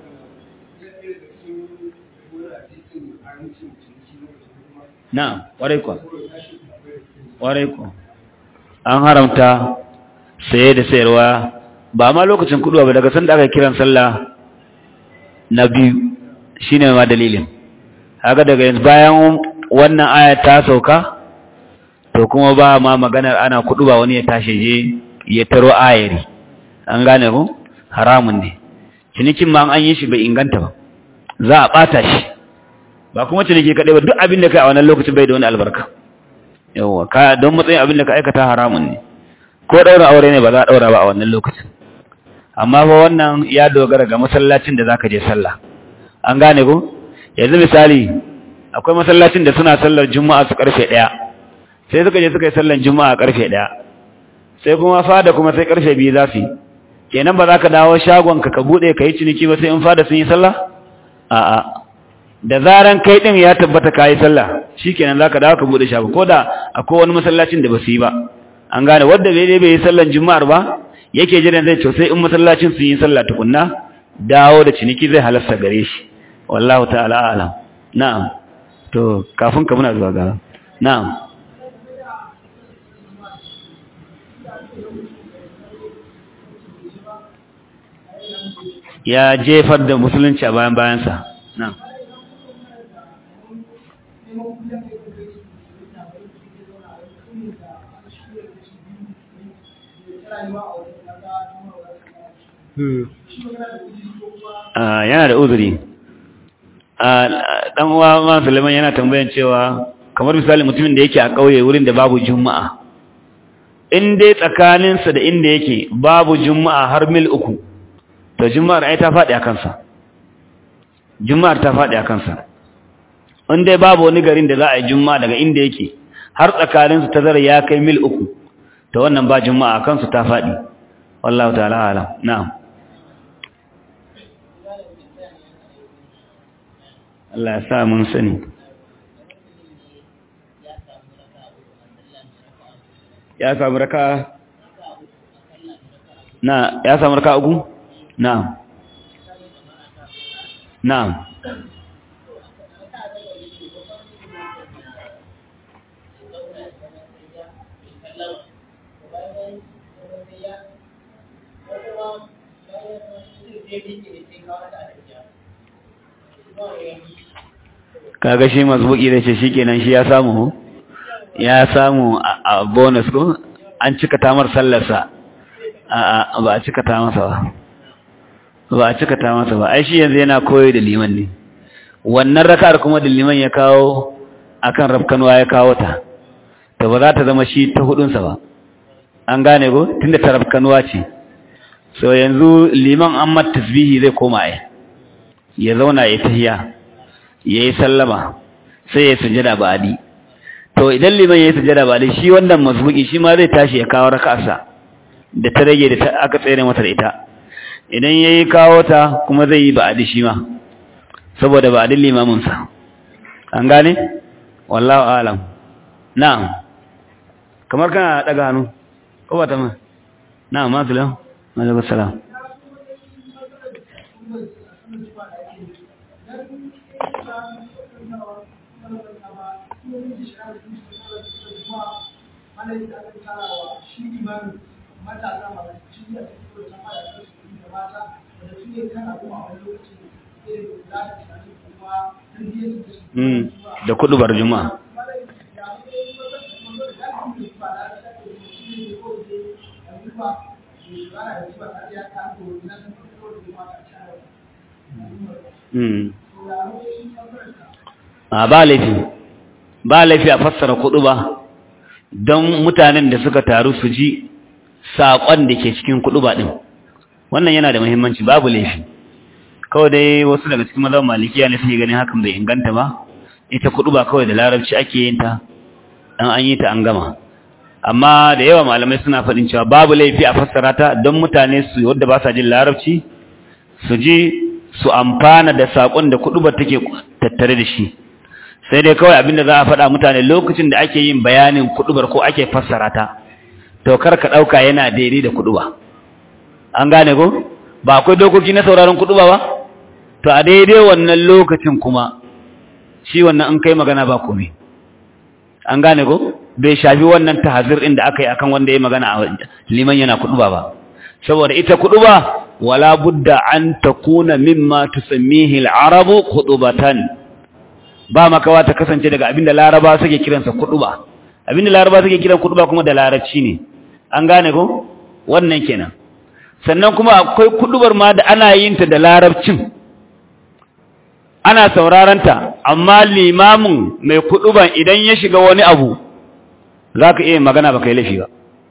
na'am warai ko an haramta saye da sayarwa ba ma lokacin kuduwa ba daga sanda aka kiran sallah na biyu shine ma dalilin haka daga yanzu bayan wannan aya ta sauka to kuma ba ma maganar ana kuduwa wani ya tashi je ya taro ayari an gane ko haramun ne cinikin ma an yi shi bai inganta ba za a bata shi ba kuma ciniki kadai ba duk abin da kai a wannan lokacin bai da wani albarka yawa ka don matsayin abin da ka aikata haramun ne ko daura aure ne ba za a daura ba a wannan lokacin amma fa wannan ya dogara ga masallacin da zaka je sallah an gane ko yanzu misali akwai masallacin da suna sallar juma'a su karfe 1 sai suka je suka yi sallar juma'a karfe 1 sai kuma fada kuma sai karfe 2 za su yi kenan ba za ka dawo shagon ka bude ka yi ciniki ba sai in fada sun yi sallah a'a da zaran kai din ya tabbata kai sallah shikenan zaka dawo ka bude shago koda akwai wani masallacin da basu yi ba an gane wanda bai yi sallan juma'ar ba yake jiran zai to sai in masallacin su yi sallah tukunna dawo da ciniki zai halasta gare shi wallahu ta'ala a'lam na'am to kafin ka muna zuwa ga na'am ya jefar da musulunci a bayansa na'am yana da uzuri dan uwa ma Sulaiman yana tambayan cewa kamar misali mutumin da yake a kauye wurin da babu juma'a in dai tsakaninsa da inda yake babu juma'a har mil 3 to juma'ar ai ta faɗi a kansa juma'ar ta faɗi a kansa in dai babu wani garin da za a yi juma'a daga inda yake har tsakanin su tazara ya kai mil 3 to wannan ba juma'a kansu ta fadi wallahu ta'ala alam na'am Allah ya sa mun sani ya samu raka na ya samu raka uku na'am na'am kaga shi mazbuki da ce shikenan shi ya samu a bonus ko an cika tamar sallarsa ba a cika ta masa ba ai shi yanzu yana koyi da liman ne wannan raka'ar kuma da liman ya kawo akan rafkanwa ya kawo ta to ba za ta zama shi ta hudunsa ba an gane ko tunda ta rafkanwa ce so yanzu liman amma tasbihi zai koma ya zauna ya tahiya yayi sallama sai ya sujada ba'di to idan liman yayi sujada ba'di shi wannan mazbuki shi ma zai tashi ya kawo raka'arsa da ta rage da aka tsere mata da ita idan yayi kawo ta kuma zai yi ba'di shi ma saboda ba'din limamin sa an gane wallahu a'lam na'am kamar kana daga hannu ko ba ta ma na'am mazulam alaikum salam da kudubar juma'a ba laifi a fassara kuduba don mutanen da suka taru su ji saƙon da ke cikin kuduba ɗin wannan yana da muhimmanci babu laifi kawai dai wasu daga cikin mazan malikiya ne suke ganin hakan bai inganta ba ita kuduba kawai da larabci ake yin ta dan an yi ta an gama amma da yawa malamai suna faɗin cewa babu laifi a fassara ta don mutane su wanda ba sa jin larabci su ji su amfana da saƙon da kudubar take tattare da shi sai dai kawai abinda za a faɗa mutane lokacin da ake yin bayanin kudubar ko ake fassara ta to kar ka ɗauka yana daidai da kuduba an gane ko ba akwai dokoki na sauraron kuduba ba to a daidai wannan lokacin kuma shi wannan an kai magana ba komai an gane ko bai shafi wannan tahzir din da aka yi akan wanda ya magana a liman yana kuduba ba saboda ita kuduba wala budda an takuna mimma tusammihi al-arabu khutubatan ba makawa ta kasance daga abinda laraba suke kiransa kuduba abinda laraba suke kiran kuduba kuma da larabci ne an gane ko wannan kenan sannan kuma akwai kudubar ma da ana yin ta da larabcin ana sauraron ta amma limamin mai kuduban idan ya shiga wani abu zaka iya magana ba kai lafi ba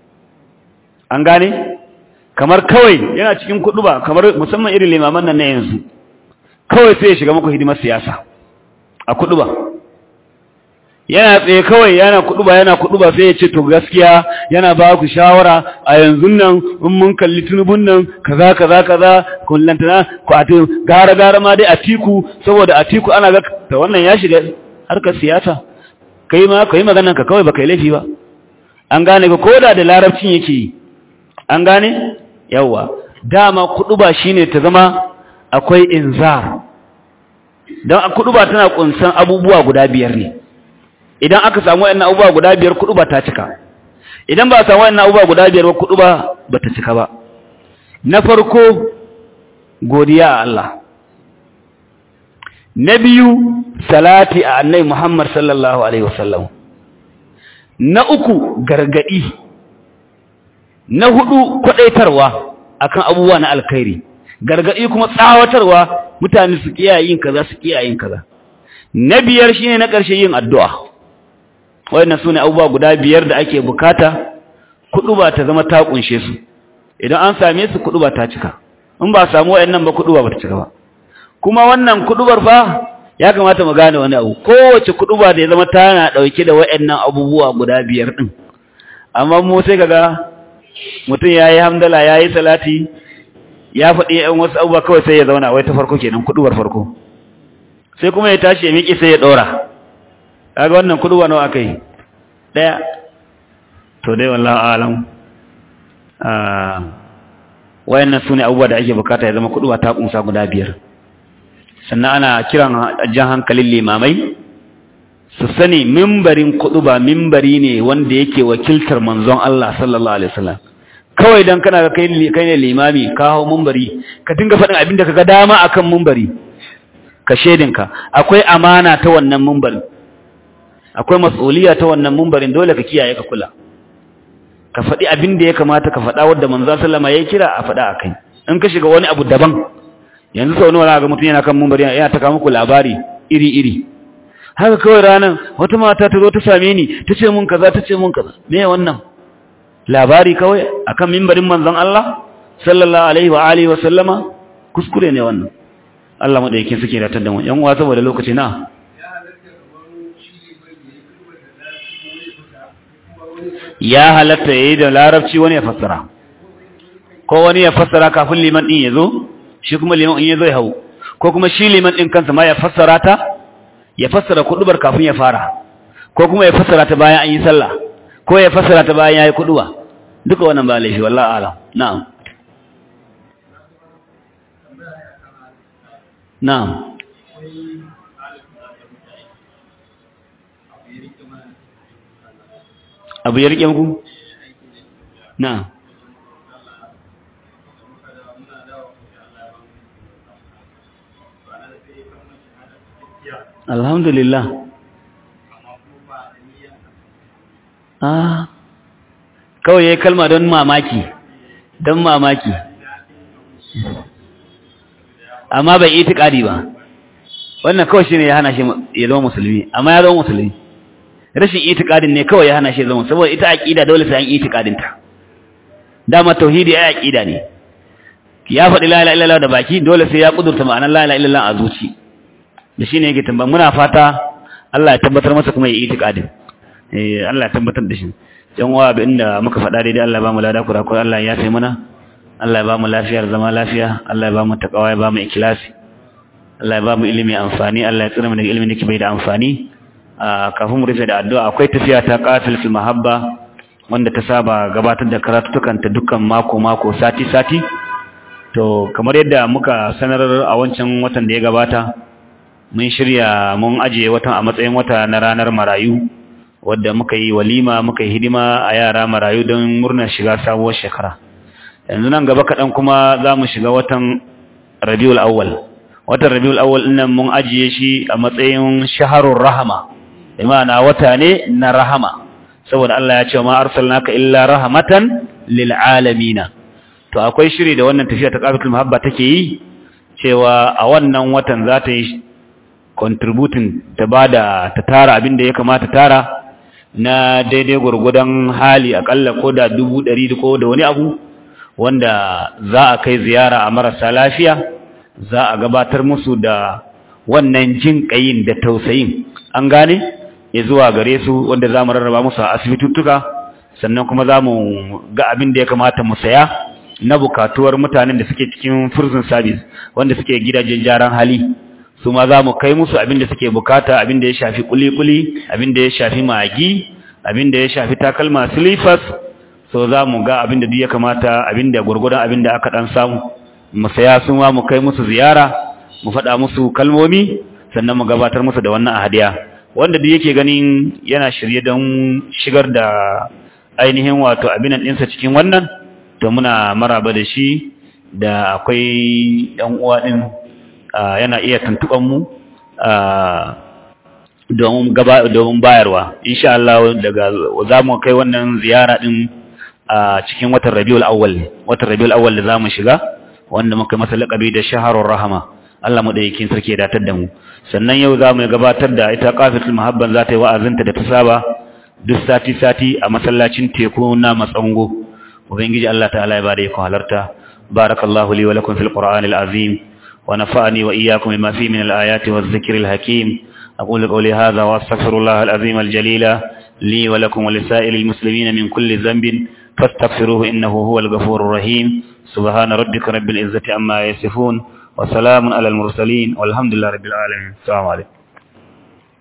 an gane kamar kawai yana cikin kuduba kamar musamman irin limaman nan na yanzu kawai sai ya shiga muku hidimar siyasa a kuduba yana tsaye kawai yana kuduba sai ya ce to gaskiya yana ba ku shawara a yanzu nan in mun kalli tunubun nan kaza kullantana ku atu gara ma dai Atiku saboda Atiku ana ga ta wannan ya shiga harkar siyasa kai maganan ka kawai baka yi laifi ba an gane ko koda da larabcin yake an gane yawa dama kuduba shine ta zama akwai inzar dan kuduba tana kunsan abubuwa guda biyar ne idan aka samu wayannan abubuwa guda biyar kuduba ta cika idan ba samu wayannan abubuwa guda biyar ba kuduba bata cika ba na farko godiya a Allah na biyu salati a annabi Muhammad sallallahu alaihi wasallam na uku gargadi na hudu kwadaitarwa akan abubuwa na alkhairi gargadi kuma tsawatarwa mutane su kiyaye yin kaza na biyar shine na ƙarshe yin addu'a wayannan sune abubuwa guda biyar da ake bukata kuduba ta zama ta kunshe su idan an same su kuduba ta cika in ba samu wayannan ba kuduba ba ta cika ba kuma wannan kudubar fa ya kamata mu gane wani abu kowace kuduba da ya zama tana dauke da wayannan abubuwa guda biyar din amma mu sai kaga mutum yayi hamdala yayi salati ya faɗi ɗan wasu abubuwa kawai sai ya zauna wai ta farko kenan kudubar farko sai kuma ya tashi ya miƙe sai ya ɗora kaga wannan kuduba nawa akai daya to dai wallahi alam wayannan sune abubuwa da ake bukata ya zama kuduba ta kunsa guda biyar sannan ana kiran jan hankalin limamai su sani mimbarin kuduba mimbari ne wanda yake wakiltar manzon Allah sallallahu alaihi wasallam kawai dan kana kai ne limami ka hawo mimbari ka dinga faɗin abinda kaga dama akan mimbari ka shedinka akwai amana ta wannan mimbarin akwai mas'uliya ta wannan mimbarin dole ka kiyaye ka kula ka faɗi abinda ya kamata ka faɗa wanda manzon sallama ya kira a faɗa akai in ka shiga wani abu daban yanzu sau nawa ga mutum yana kan mimbar yana ta kawo muku labari iri-iri haka kawai ranar wata mata ta zo ta same ni ta ce mun kaza me wannan labari kawai akan mimbarin manzon Allah sallallahu alaihi wa alihi wa sallama kuskure ne wannan Allah madaukakin suke da tadda mu yan uwa saboda lokaci na ya halatta yayi da larabci wani ya fassara ko wani ya fassara kafin liman din yazo shi kuma liman in yazo ya hau ko kuma shi liman din kansa ma ya fassara ta ya fassara kudubar kafin ya fara ko kuma ya fassara ta bayan an yi sallah ko ya fassara ta bayan yayi kuduba duka wannan ba laifi wallahi alam na'am na'am abu ya rike muku na'am alhamdulillah kawai yayi kalma don mamaki amma bai itikadi ba wannan kawai shine ya hana shi ya zama musulmi amma ya zama musulmi rashin itikadin ne kawai ya hana shi ya zama saboda ita aqida dole sai an itikadin ta dama tauhidi ai aqida ne ya faɗi la ilaha illallah da baki dole sai ya kudurta ma'anar la ilaha illallah a zuci da shi ne yake tambaya muna fata Allah ya tabbatar masa kuma ya yi itikadin Allah ya tabbatar da shi yan uwa inda muka faɗa daidai Allah ya ba mu lada kurakura Allah ya yafe mana Allah ya ba mu lafiyar zama lafiya Allah ya ba mu takawa ya ba mu ikhlasi Allah ya ba mu ilimi amfani Allah ya tsare mu daga ilimin da ke bai da amfani kafin mu rufe da addu'a akwai tafiya ta qatil fil mahabba wanda ta saba gabatar da karatutukan ta dukkan mako sati to kamar yadda muka sanar a wancan watan da ya gabata mun shirya mun ajiye watan a matsayin wata na ranar marayu wadda muka yi walima muka yi hidima a yara marayu don murnar shiga sabuwar shekara yanzu nan gaba kaɗan kuma za mu shiga watan rabiul awwal ɗinnan mun ajiye shi a matsayin shaharun rahama imana wata ne na rahama saboda Allah ya ce ma arsalnaka illa rahmatan lil alamin to akwai shiri da wannan tafiya ta qabitul mahabba take yi cewa a wannan watan za ta yi contributing ta tara abin da ya kamata tara na daidai gurgudan hali akalla ko da 100 ko da wani abu wanda za a kai ziyara a marasa lafiya za a gabatar musu da wannan jin kayin da tausayin an gane ya zuwa gare su wanda za mu rarraba musu a asibituttuka sannan kuma za mu ga abin da ya kamata mu saya na bukatuwar mutanen da suke cikin prison service wanda suke gidajen jaran hali su ma za mu kai musu abin da suke bukata abin da ya shafi kuli-kuli abin da ya shafi magi abin da ya shafi takalma slippers so za mu ga abin da duk ya kamata abin da gurgurdan abin da aka dan samu mu saya su ma mu kai musu ziyara mu faɗa musu kalmomi sannan mu gabatar musu da wannan hadiya wanda duk yake ganin yana shirye don shigar da ainihin wato abin nan ɗinsa cikin wannan to muna maraba da shi da akwai ɗan uwa ɗin yana iya tuntuɓan mu domin bayarwa insha Allah daga zamu kai wannan ziyara din a cikin watan Rabiul Awwal da zamu shiga wanda muka masa laqabi da shahrur rahama Allah mu daikin sarki ya datar da mu sannan yau zamu gabatar da ita qafitul muhabban za ta yi wa'azinta da ta saba duk sati a masallacin teku na Matsango ubangiji Allah ta'ala ya bada ku halarta barakallahu li wa lakum fil qur'anil azim ونفعني وإياكم بما فيه من الآيات والذكر الحكيم. أقول قولي هذا وأستغفر الله العظيم الجليل لي ولكم ولسائر المسلمين من كل ذنب فاستغفروه إنه هو الغفور الرحيم. سبحان ربك رب العزة عما يصفون وسلام على المرسلين والحمد لله رب العالمين. السلام عليكم.